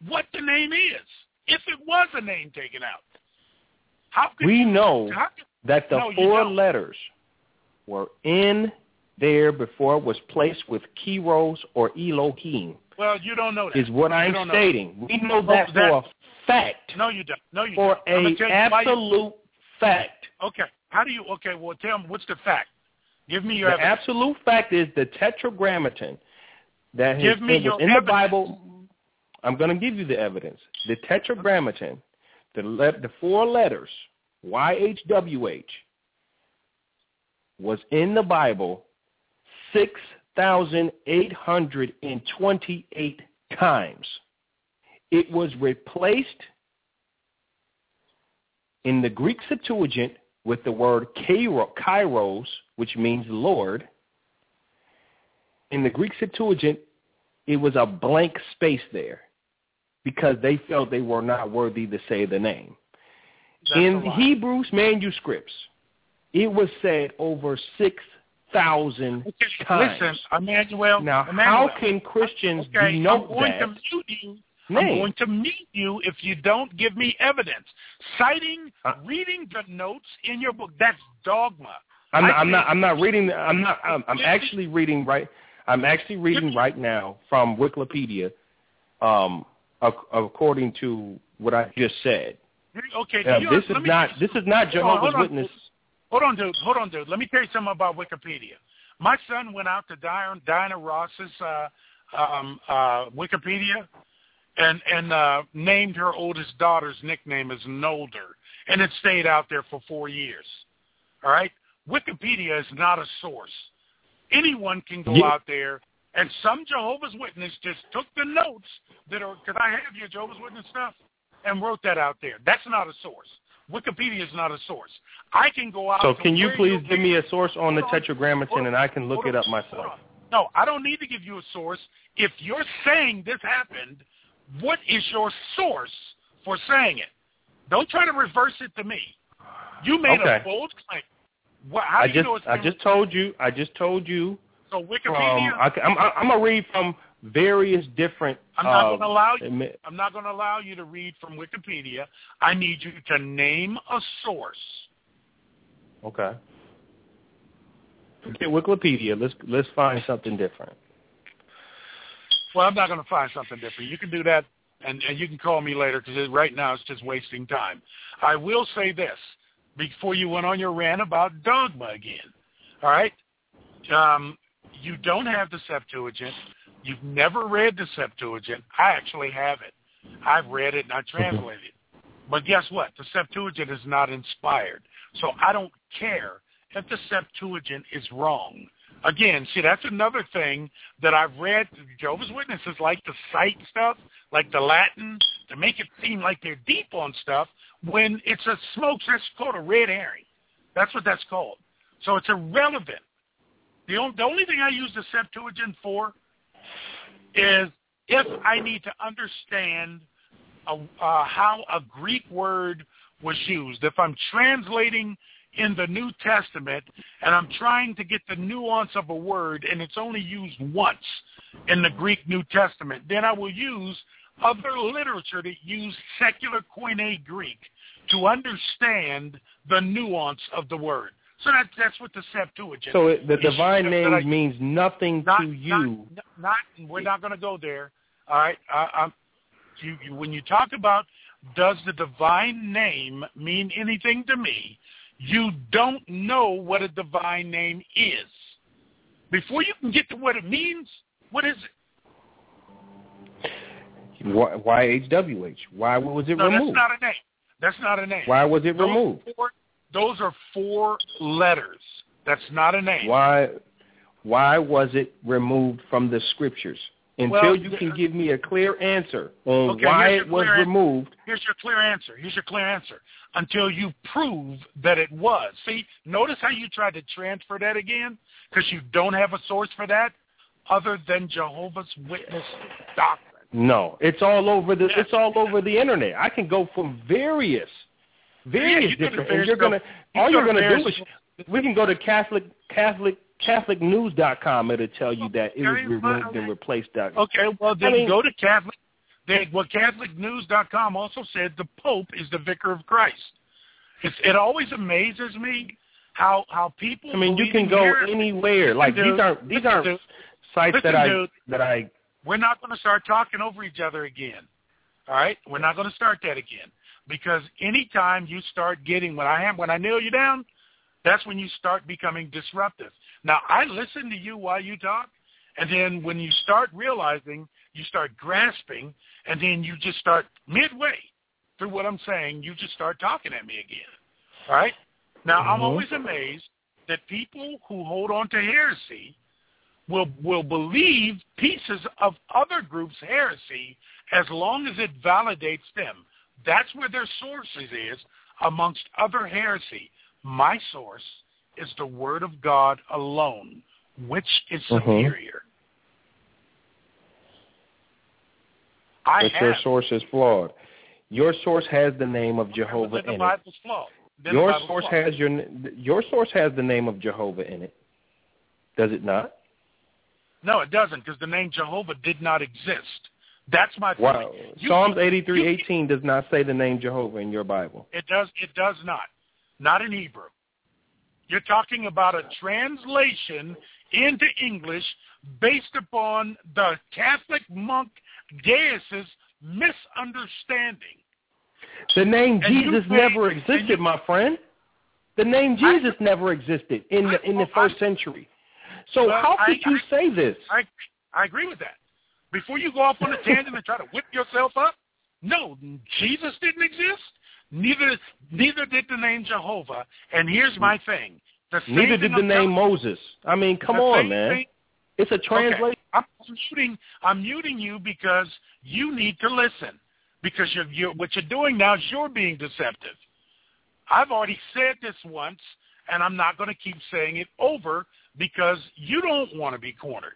what the name is, if it was a name taken out. How could we you, know how could, that the no, four letters were in there before it was placed with Kairos or Elohim. Well, you don't know that. Is what I'm know stating. That. We know oh, that, that for a fact. No, you don't. No, you for don't. For an absolute you, fact. Okay. How do you? Okay. Well, tell me what's the fact. Give me your the evidence. absolute fact is the Tetragrammaton that has, give me it was your in evidence. the Bible. I'm going to give you the evidence. The Tetragrammaton, the le- the four letters Y H W H, was in the Bible six thousand eight hundred twenty-eight times. It was replaced in the Greek Septuagint with the word kairos, which means Lord. In the Greek Septuagint, it was a blank space there because they felt they were not worthy to say the name. That's in the Hebrew manuscripts, it was said over six thousand okay, times. Listen, Emmanuel. Now, Emmanuel, how can Christians okay, denote I'm going that? to mute you. Name. I'm going to mute you if you don't give me evidence. Citing, uh, reading the notes in your book, that's dogma. I'm not, I'm not. I'm not reading. I'm not. I'm, I'm actually reading right. I'm actually reading right now from Wikipedia, um, according to what I just said. Okay. Uh, you, this is me, not. This is not Jehovah's hold on, Witness. Hold on, dude. Hold on, dude. Let me tell you something about Wikipedia. My son went out to Diana, Diana Ross's uh, um, uh, Wikipedia and and uh, named her oldest daughter's nickname as Nolder, and it stayed out there for four years. All right? Wikipedia is not a source. Anyone can go yeah. out there, and some Jehovah's Witness just took the notes that are, because I have your Jehovah's Witness stuff, and wrote that out there. That's not a source. Wikipedia is not a source. I can go out. So can you please give me a source on the on, Tetragrammaton, and I can look it up myself? No, I don't need to give you a source. If you're saying this happened, what is your source for saying it? Don't try to reverse it to me. You made okay. a bold claim. What, how I do just, you know it's I just told you. I just told you. So Wikipedia. From, I, I'm, I'm gonna read from various different. I'm not uh, going to allow you. admit, I'm not going to allow you to read from Wikipedia. I need you to name a source. Okay. Forget Wikipedia. Let's let's find something different. Well, I'm not going to find something different. You can do that, and, and you can call me later because right now it's just wasting time. I will say this before you went on your rant about dogma again. All right? Um, you don't have the Septuagint. You've never read the Septuagint. I actually have it. I've read it and I translated it. But guess what? The Septuagint is not inspired. So I don't care if the Septuagint is wrong. Again, see, that's another thing that I've read. Jehovah's Witnesses like to cite stuff, like the Latin, to make it seem like they're deep on stuff when it's a smoke. That's called a red herring. That's what that's called. So it's irrelevant. The only, the only thing I use the Septuagint for is if I need to understand a, uh, how a Greek word was used. If I'm translating in the New Testament and I'm trying to get the nuance of a word and it's only used once in the Greek New Testament, then I will use other literature that use secular Koine Greek to understand the nuance of the word. So that, that's what the Septuagint. So it, the divine is, name I, means nothing not, to you. Not, not, we're not going to go there. All right. I, I'm, you, you, when you talk about does the divine name mean anything to me, you don't know what a divine name is. Before you can get to what it means, what is it? Y H W H. Why was it no, removed? that's not a name. That's not a name. Why was it those removed? Four, those are four letters. That's not a name. Why why was it removed from the scriptures? Until well, you can give me a clear answer on okay, why it was answer. removed. Here's your clear answer. Here's your clear answer. Until you prove that it was. See, notice how you tried to transfer that again? Because you don't have a source for that other than Jehovah's Witness doctrine. No, it's all over the yes. it's all over the internet. I can go from various various yeah, you different and you're gonna you all you're gonna various, do is we can go to Catholic Catholic Catholic News dot com. It'll tell you that it was okay, removed well, and replaced. That okay, well then I mean, go to Catholic They, what Catholic News dot com also said, the Pope is the vicar of Christ. It's, it always amazes me how how people. I mean, you can go here, anywhere. Like dude, these aren't these aren't dude, sites listen, that I dude, that I. We're not going to start talking over each other again. All right, we're not going to start that again, because anytime you start getting when I am when I nail you down, that's when you start becoming disruptive. Now I listen to you while you talk, and then when you start realizing, you start grasping, and then you just start midway through what I'm saying, you just start talking at me again. All right? Now, mm-hmm. I'm always amazed that people who hold on to heresy will will believe pieces of other groups' heresy as long as it validates them. That's where their sources is amongst other heresy. My source is the Word of God alone, which is superior. Mm-hmm. I but have. Your source is flawed. Your source has the name of Jehovah then the in Bible's it. Flawed. Then Your the source flawed. has your your source has the name of Jehovah in it. Does it not? No, it doesn't, because the name Jehovah did not exist. That's my point. Wow. You, Psalms eighty-three you, eighteen does not say the name Jehovah in your Bible. It does. It does not. Not in Hebrew. You're talking about a translation into English based upon the Catholic monk Gaius's misunderstanding. The name and Jesus say, never existed, you, my friend. The name Jesus I, never existed in the in the I, first I, century. So well, how could I, you I, say this? I I agree with that. Before you go off on a tangent and try to whip yourself up, no, Jesus didn't exist. Neither neither did the name Jehovah. And here's my thing. The same Neither did thing the I'm name telling, Moses. I mean, come the on, same man. Thing, it's a translation. Okay. I'm muting. I'm muting you because you need to listen. Because you're, you're, what you're doing now is you're being deceptive. I've already said this once, and I'm not going to keep saying it over because you don't want to be cornered.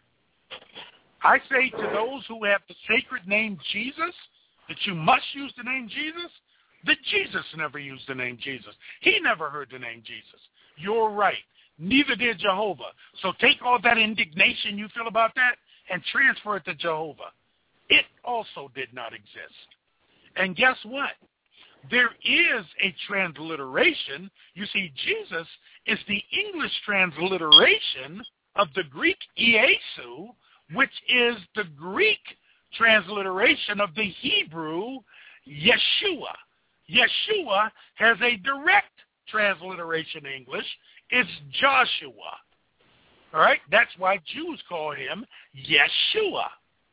I say to those who have the sacred name Jesus that you must use the name Jesus, that Jesus never used the name Jesus. He never heard the name Jesus. You're right. Neither did Jehovah. So take all that indignation you feel about that and transfer it to Jehovah. It also did not exist. And guess what? There is a transliteration. You see, Jesus is the English transliteration of the Greek Iesu, which is the Greek transliteration of the Hebrew Yeshua. Yeshua has a direct transliteration in English. It's Joshua. All right? That's why Jews call him Yeshua.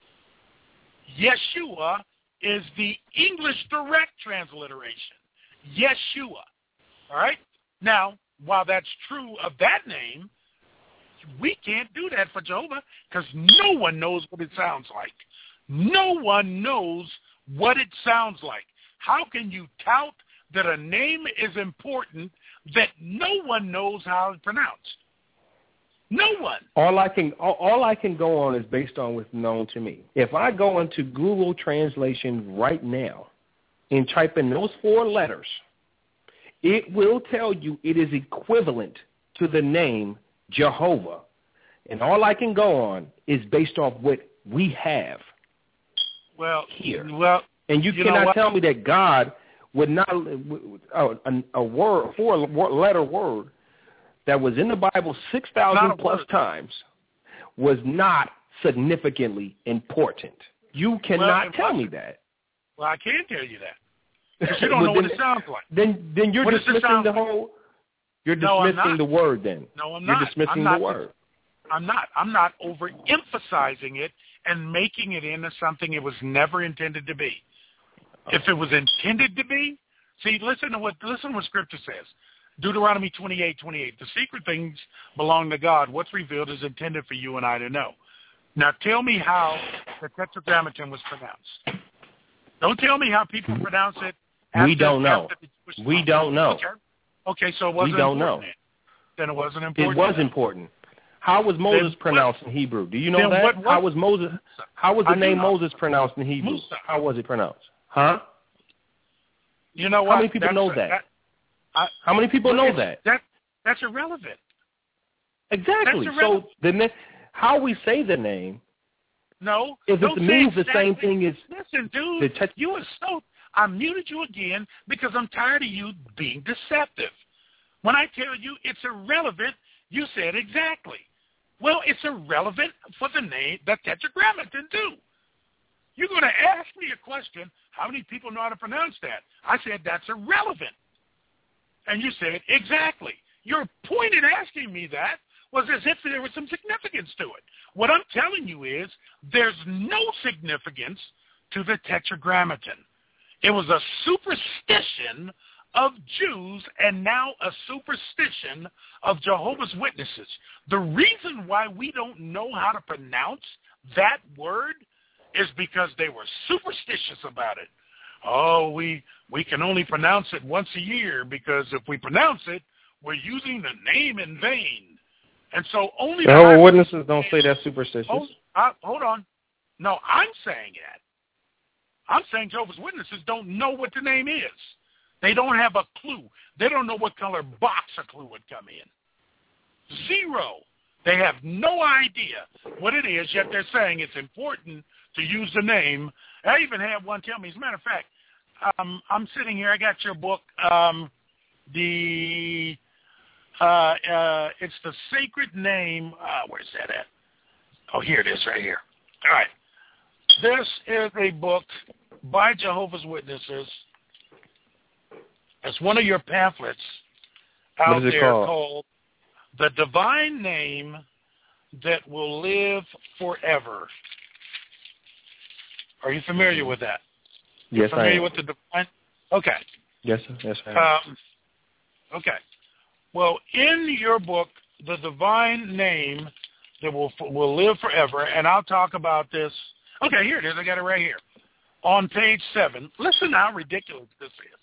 Yeshua is the English direct transliteration, Yeshua. All right? Now, while that's true of that name, we can't do that for Jehovah because no one knows what it sounds like. No one knows what it sounds like. How can you tout that a name is important that no one knows how it's pronounced? No one. All I can all, all I can go on is based on what's known to me. If I go into Google Translation right now and type in those four letters, it will tell you it is equivalent to the name Jehovah. And all I can go on is based off what we have well, here. Well, and you, you cannot tell me that God would not a, a, a word, four-letter word that was in the Bible six thousand plus word. times was not significantly important. You cannot well, tell me that. Well, I can tell you that. Because you don't well, know then, what it sounds like. Then then you're what dismissing the whole you're dismissing no, the word then. No, I'm you're not. You're dismissing I'm not, the word. I'm not. I'm not overemphasizing it and making it into something it was never intended to be. If it was intended to be, see, listen to what listen to what Scripture says. Deuteronomy twenty-eight twenty-eight. The secret things belong to God. What's revealed is intended for you and I to know. Now tell me how the Tetragrammaton was pronounced. Don't tell me how people pronounce it. After, we don't know. We don't know. Okay. Okay, so it wasn't we don't important know. Then. then it wasn't important. It was enough. important. How was Moses then pronounced what, in Hebrew? Do you know that? What, what, how was Moses? How was the I name Moses pronounced in Hebrew? Musa. How was it pronounced? Huh? You know what? How many people that's know a, that? that I, How many people know that? that? That's irrelevant. Exactly. That's irrelevant. So the how we say the name No. If don't it means the exactly. same thing as... Listen, dude, te- you are so... I muted you again because I'm tired of you being deceptive. When I tell you it's irrelevant, you said exactly. Well, it's irrelevant for the name, the Tetragrammaton, too. You're going to ask me a question, how many people know how to pronounce that? I said, that's irrelevant. And you said, exactly. Your point in asking me that was as if there was some significance to it. What I'm telling you is there's no significance to the Tetragrammaton. It was a superstition of Jews and now a superstition of Jehovah's Witnesses. The reason why we don't know how to pronounce that word is because they were superstitious about it. Oh, we we can only pronounce it once a year because if we pronounce it, we're using the name in vain. And so only Jehovah's Witnesses don't say that's superstitious. Hold, uh, hold on. No, I'm saying that. I'm saying Jehovah's Witnesses don't know what the name is. They don't have a clue. They don't know what color box a clue would come in. Zero. They have no idea what it is, yet they're saying it's important to use the name. I even had one tell me, as a matter of fact, um, I'm sitting here, I got your book, um, the, uh, uh, it's the sacred name, uh, where's that at? Oh, here it is right here. All right. This is a book by Jehovah's Witnesses. It's one of your pamphlets out there called? called The Divine Name That Will Live Forever. Are you familiar with that? Yes, familiar I am. with the divine? Okay. Yes, sir. Yes, I am. Um, okay. Well, in your book, The Divine Name That Will Will Live Forever, and I'll talk about this. Okay, here it is. I got it right here. On page seven. Listen how ridiculous this is.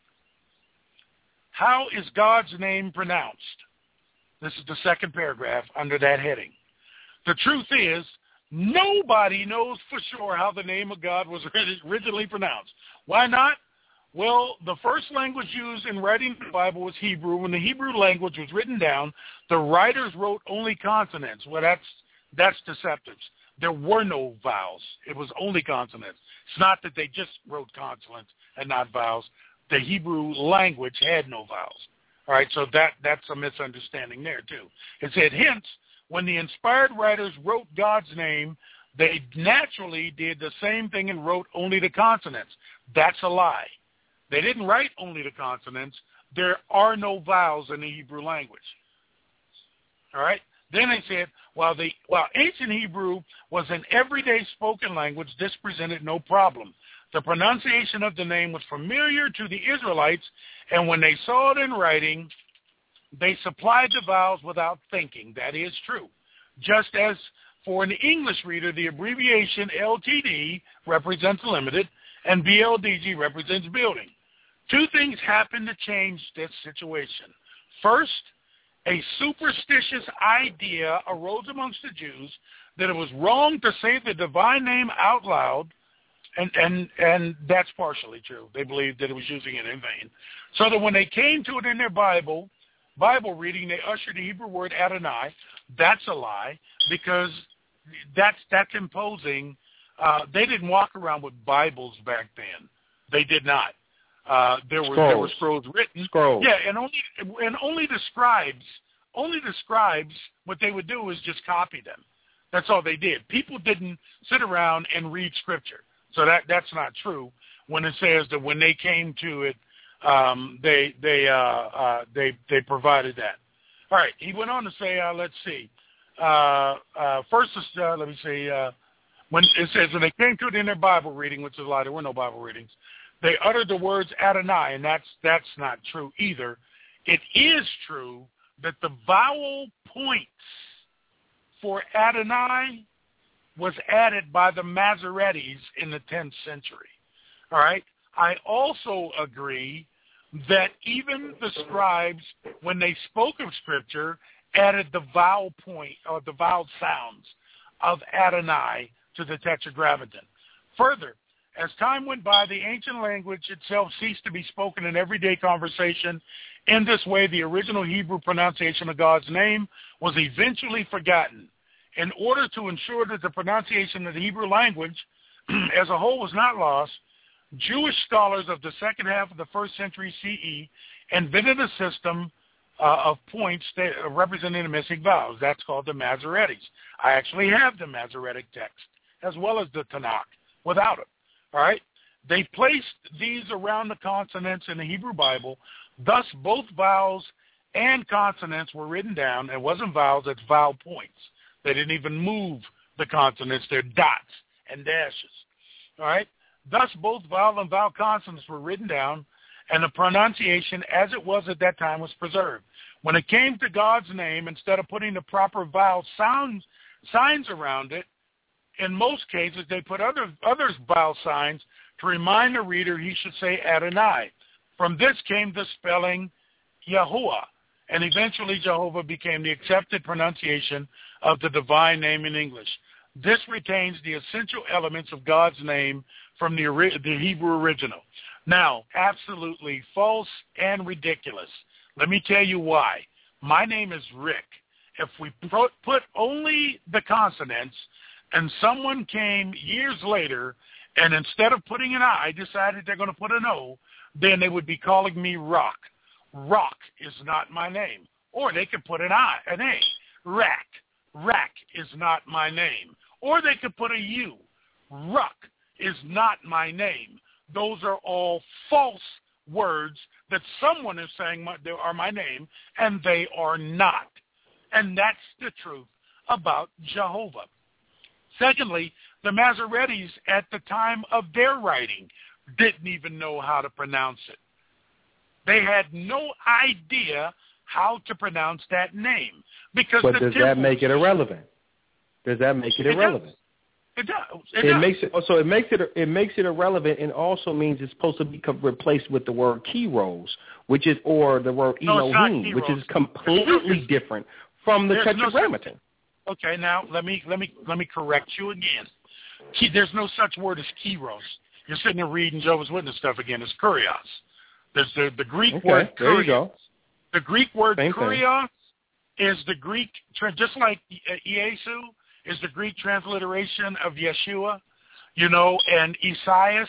How is God's name pronounced? This is the second paragraph under that heading. The truth is, nobody knows for sure how the name of God was originally pronounced. Why not? Well, the first language used in writing the Bible was Hebrew. When the Hebrew language was written down, the writers wrote only consonants. Well, that's that's deceptive. There were no vowels. It was only consonants. It's not that they just wrote consonants and not vowels. The Hebrew language had no vowels. All right, so that, that's a misunderstanding there, too. It said, hence, when the inspired writers wrote God's name, they naturally did the same thing and wrote only the consonants. That's a lie. They didn't write only the consonants. There are no vowels in the Hebrew language. All right? Then they said, while, the, while ancient Hebrew was an everyday spoken language, this presented no problem. The pronunciation of the name was familiar to the Israelites, and when they saw it in writing, they supplied the vowels without thinking. That is true. Just as for an English reader, the abbreviation L T D represents limited, and B L D G represents building. Two things happened to change this situation. First, a superstitious idea arose amongst the Jews that it was wrong to say the divine name out loud, and, and, and that's partially true. They believed that it was using it in vain. So that when they came to it in their Bible, Bible reading, they ushered the Hebrew word Adonai. That's a lie because that's, that's imposing. Uh, they didn't walk around with Bibles back then. They did not. Uh, there were scrolls. there were scrolls written. Scrolls. Yeah, and only and only the scribes, only the scribes, what they would do is just copy them. That's all they did. People didn't sit around and read scripture. So that that's not true when it says that when they came to it, um, they they uh, uh, they they provided that. All right. He went on to say, uh, let's see. Uh, uh, first, uh, let me see. Uh, when it says when they came to it in their Bible reading, which is a lie, there were no Bible readings. They uttered the words Adonai, and that's that's not true either. It is true that the vowel points for Adonai was added by the Masoretes in the tenth century. All right? I also agree that even the scribes, when they spoke of Scripture, added the vowel point or the vowel sounds of Adonai to the Tetragrammaton. Further, as time went by, the ancient language itself ceased to be spoken in everyday conversation. In this way, the original Hebrew pronunciation of God's name was eventually forgotten. in order to ensure that the pronunciation of the Hebrew language as a whole was not lost, Jewish scholars of the second half of the first century C E invented a system uh, of points that, uh, representing the missing vowels. That's called the Masoretes. I actually have the Masoretic text as well as the Tanakh without it. All right? They placed these around the consonants in the Hebrew Bible. Thus, both vowels and consonants were written down. It wasn't vowels, it's vowel points. They didn't even move the consonants. They're dots and dashes. All right? Thus, both vowel and vowel consonants were written down, and the pronunciation as it was at that time was preserved. When it came to God's name, instead of putting the proper vowel sounds, signs around it, in most cases they put other others vowel signs to remind the reader he should say Adonai. From this came the spelling Yahuwah, and eventually Jehovah became the accepted pronunciation of the divine name in English. This retains the essential elements of God's name from the, the Hebrew original. Now, absolutely false and ridiculous. Let me tell you why. My name is Rick. If we put only the consonants and someone came years later and instead of putting an I decided they're going to put an O, then they would be calling me Rock. Rock is not my name. Or they could put an I, an A. Rack. Rack is not my name. Or they could put a U. Ruck is not my name. Those are all false words that someone is saying my, they are my name, and they are not. And that's the truth about Jehovah. Secondly, the Masoretes at the time of their writing didn't even know how to pronounce it. They had no idea how to pronounce that name. Because but the does temple, that make it irrelevant? Does that make it, it irrelevant? Does. It does. It, it does. makes it so. It makes it it makes it irrelevant, and also means it's supposed to be replaced with the word Kairos, which is or the word no, Elohim, which is completely different from the There's Tetragrammaton. No, okay, now let me let me let me correct you again. Key, there's no such word as Kairos. You're sitting there reading Jehovah's Witness stuff again. It's Kurios. There's the the Greek okay, word there you Kurios. go. The Greek word Same Kurios thing. is the Greek, just like Iesu is the Greek transliteration of Yeshua, you know, and Isaiah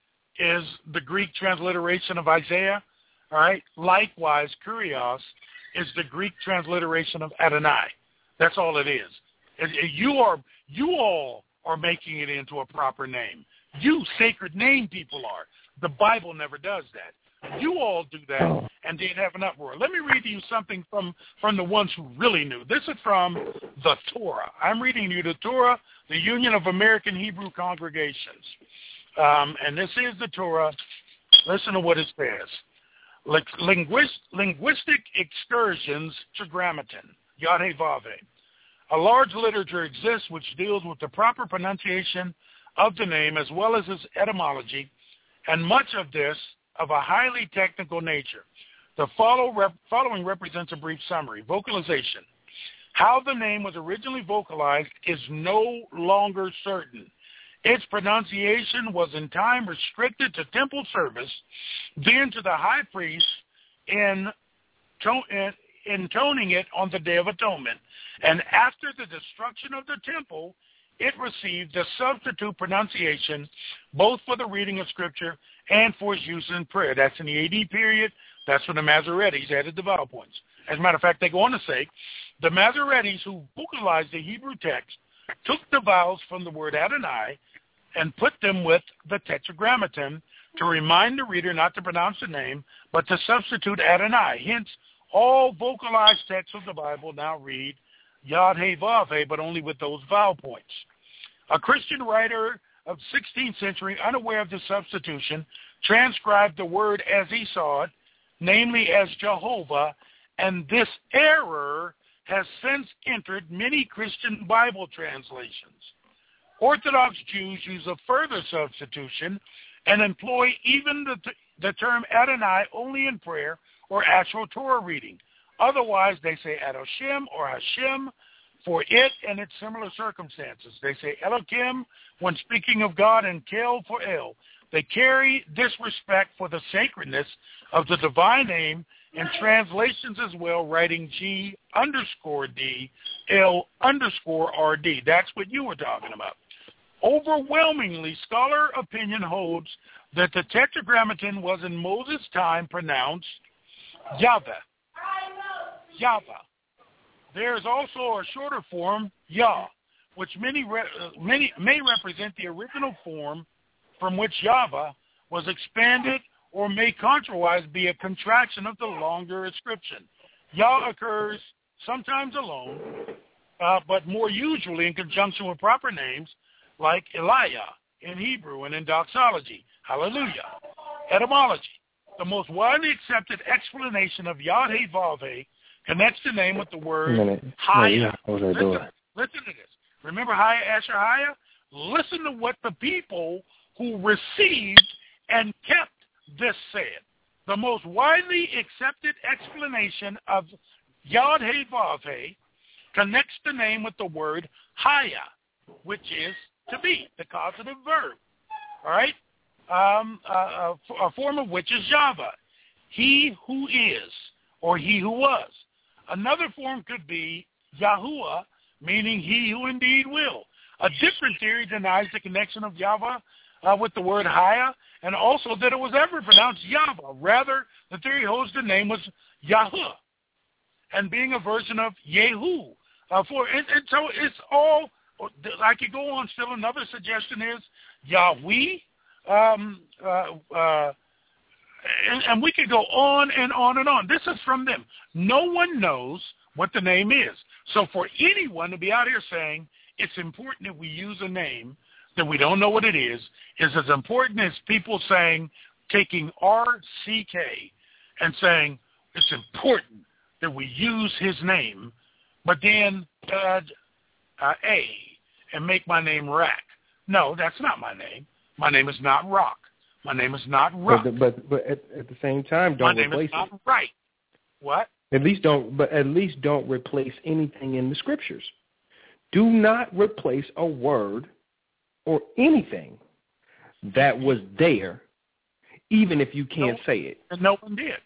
is the Greek transliteration of Isaiah, all right? Likewise, Kurios is the Greek transliteration of Adonai. That's all it is. You are, you all are making it into a proper name. You sacred name people are. The Bible never does that. You all do that, and they'd have an uproar. Let me read to you something from, from the ones who really knew. This is from the Torah. I'm reading you the Torah, the Union of American Hebrew Congregations. Um, and this is the Torah. Listen to what it says. Linguist, linguistic excursions to Grammaton, Yod-Heh-Vav-Heh. A large literature exists which deals with the proper pronunciation of the name as well as its etymology, and much of this of a highly technical nature. The follow rep, following represents a brief summary. Vocalization. How the name was originally vocalized is no longer certain. Its pronunciation was in time restricted to temple service, then to the high priest in, in intoning it on the Day of Atonement. And after the destruction of the temple, it received the substitute pronunciation both for the reading of Scripture and for its use in prayer. That's in the A D period. That's when the Masoretes added the vowel points. As a matter of fact, they go on to say, the Masoretes who vocalized the Hebrew text took the vowels from the word Adonai and put them with the Tetragrammaton to remind the reader not to pronounce the name, but to substitute Adonai. Hence, all vocalized texts of the Bible now read Yod-Heh-Vav-Heh, but only with those vowel points. A Christian writer of sixteenth century, unaware of the substitution, transcribed the word as he saw it, namely as Jehovah, and this error has since entered many Christian Bible translations. Orthodox Jews use a further substitution and employ even the, the term Adonai only in prayer or actual Torah reading. Otherwise, they say Adoshem or Hashem for it and its similar circumstances. They say Elohim when speaking of God and Kel for El. They carry this respect for the sacredness of the divine name in translations as well, writing G underscore D, L underscore R D. That's what you were talking about. Overwhelmingly, scholar opinion holds that the Tetragrammaton was in Moses' time pronounced Yahweh. Yahweh. There is also a shorter form, Yah, which many, re- many may represent the original form from which Yahweh was expanded, or may contrariwise be a contraction of the longer inscription. Yah occurs sometimes alone, uh, but more usually in conjunction with proper names like Eliah in Hebrew and in doxology. Hallelujah. Etymology. The most widely accepted explanation of Yod-Heh-Vav-Heh connects the name with the word Haya. Listen, listen to this. Remember Haya, Asher, Haya? Listen to what the people who received and kept this said. The most widely accepted explanation of Yod-Heh-Vav-Heh connects the name with the word Haya, which is to be, the causative verb. All right? Um, uh, a form of which is Yahweh, he who is, or he who was. Another form could be Yahuwah, meaning he who indeed will. A different theory denies the connection of Yahweh uh, with the word Haya, and also that it was ever pronounced Yahweh. Rather, the theory holds the name was Yahuwah, and being a version of Yehu. Uh, for and, and so it's all, I could go on still. Another suggestion is Yahweh, um, uh, uh, and, and we could go on and on and on. This is from them. No one knows what the name is. So for anyone to be out here saying it's important that we use a name that we don't know what it is, is as important as people saying, taking R C K and saying it's important that we use his name, but then add uh, A and make my name Rack. No, that's not my name. My name is not Rock. My name is not Rock. But but, but at, at the same time, don't my name replace is not it. Right. What? At least don't. But at least don't replace anything in the scriptures. Do not replace a word or anything that was there, even if you can't no, say it. And no one did.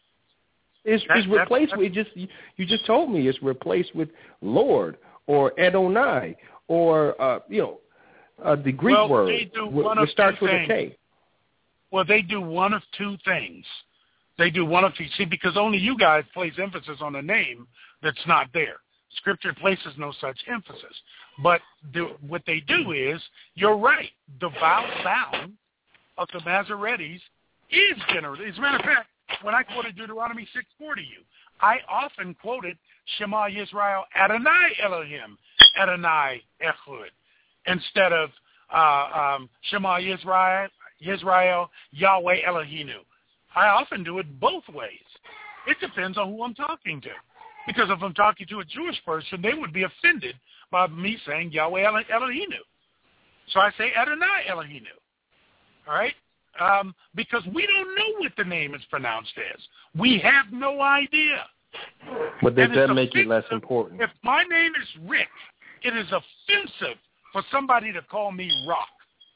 It's, that, it's replaced that, with just you, you just told me it's replaced with Lord or Adonai or uh, you know uh, the Greek well, word which starts with things. a K. Well, they do one of two things. They do one of two. See, because only you guys place emphasis on a name that's not there. Scripture places no such emphasis. But the, what they do is, you're right, the vowel sound of the Masoretes is generally. As a matter of fact, when I quoted Deuteronomy six four to you, I often quoted Shema Yisrael Adonai Elohim Adonai Echad instead of uh, um, Shema Yisrael Yisrael Yahweh Elohinu. I often do it both ways. It depends on who I'm talking to. Because if I'm talking to a Jewish person, they would be offended by me saying Yahweh Elohinu. So I say Adonai Elohinu. All right? Um, because we don't know what the name is pronounced as. We have no idea. But does that make it less important? If my name is Rick, it is offensive for somebody to call me Rock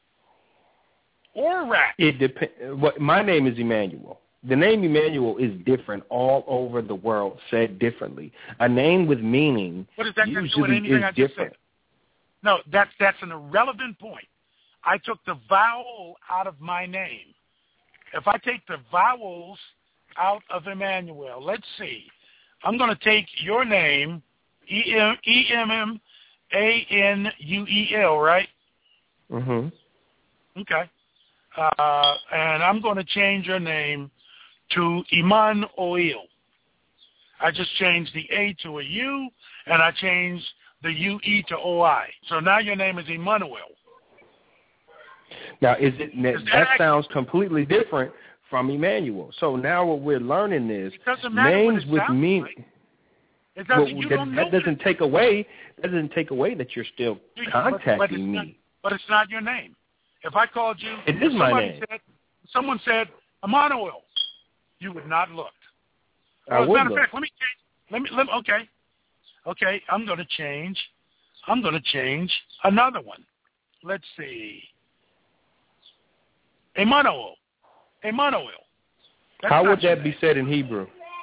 or Rack. It depends. What my name is Emmanuel. The name Emmanuel is different all over the world, said differently. A name with meaning what does that usually do with anything is I just different. Said? No, that's that's an irrelevant point. I took the vowel out of my name. If I take the vowels out of Emmanuel, let's see. I'm going to take your name, E M M A N U E L, right? Mm-hmm. Okay. Uh, and I'm going to change your name to Iman Oil. I just changed the A to a U, and I changed the U E to O I. So now your name is Emmanuel. Now, is it that, is that that sounds completely different from Emmanuel. So now what we're learning is names with meaning. Like. It doesn't, well, you that, don't that know doesn't take away. That doesn't take away that you're still contacting but, but me. Not, but it's not your name. If I called you, it is my name. Said, someone said Emmanuel, you would not look. I well, as a would matter of look. fact, let me change. Let me. Let me okay. Okay, I'm going to change. I'm going to change another one. Let's see. Emmanuel. Emmanuel. That's How would your that name. be said in Hebrew?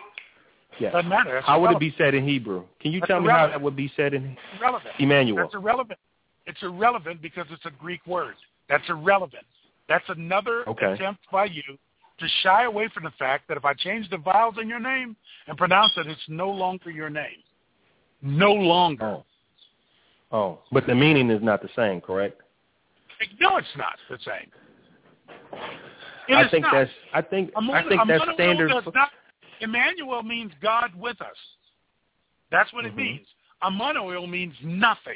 Yes. Doesn't matter. That's how irrelevant. would it be said in Hebrew? Can you That's tell me irrelevant. how that would be said in Irrelevant. Emmanuel? That's irrelevant. It's irrelevant because it's a Greek word. That's irrelevant. That's another okay. attempt by you to shy away from the fact that if I change the vowels in your name and pronounce it, it's no longer your name. No longer. Oh. Oh, but the meaning is not the same, correct? No, it's not the same. It I is think not. that's. I think. Amon- I think that's Emmanuel standard. does not, Emmanuel means God with us. That's what mm-hmm. it means. Emmanuel means nothing.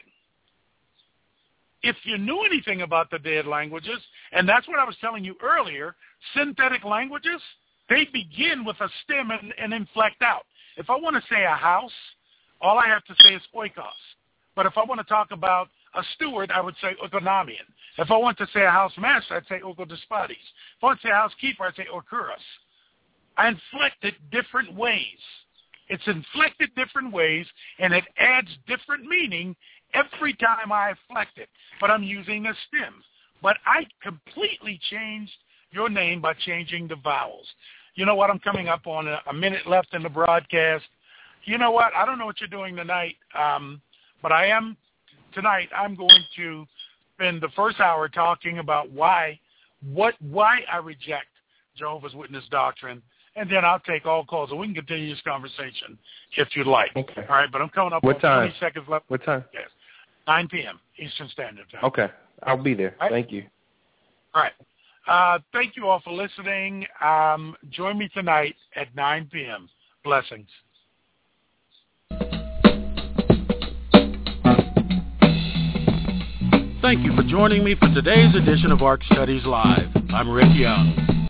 If you knew anything about the dead languages, and that's what I was telling you earlier, synthetic languages, they begin with a stem and, and inflect out. If I want to say a house, all I have to say is oikos. But if I want to talk about a steward, I would say oikonomian. If I want to say a house master, I'd say oikodespotes. If I want to say a housekeeper, I'd say okuros. I inflect it different ways. It's inflected different ways, and it adds different meaning every time I inflect it. But I'm using a stem. But I completely changed your name by changing the vowels. You know what? I'm coming up on a, a minute left in the broadcast. You know what? I don't know what you're doing tonight, um, but I am, tonight, I'm going to spend the first hour talking about why, what, why I reject Jehovah's Witness doctrine, and then I'll take all calls, and we can continue this conversation if you'd like. Okay. All right, but I'm coming up what on time? twenty seconds left. What time? Yes, nine p.m. Eastern Standard Time. Okay, I'll be there. All right. Thank you. All right. Uh, thank you all for listening. Um, join me tonight at nine p.m. Blessings. Thank you for joining me for today's edition of Ark Studies Live. I'm Rick Young.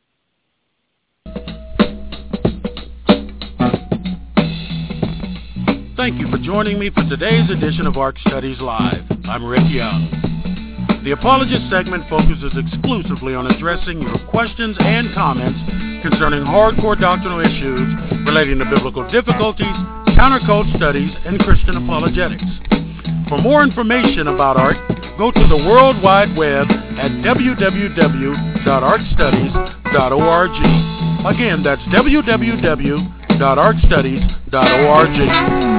Thank you for joining me for today's edition of Ark Studies Live. I'm Rick Young. The Apologist segment focuses exclusively on addressing your questions and comments concerning hardcore doctrinal issues relating to biblical difficulties, counter-cult studies, and Christian apologetics. For more information about Ark, go to the World Wide Web at w w w dot ark studies dot org. Again, that's w w w dot ark studies dot org.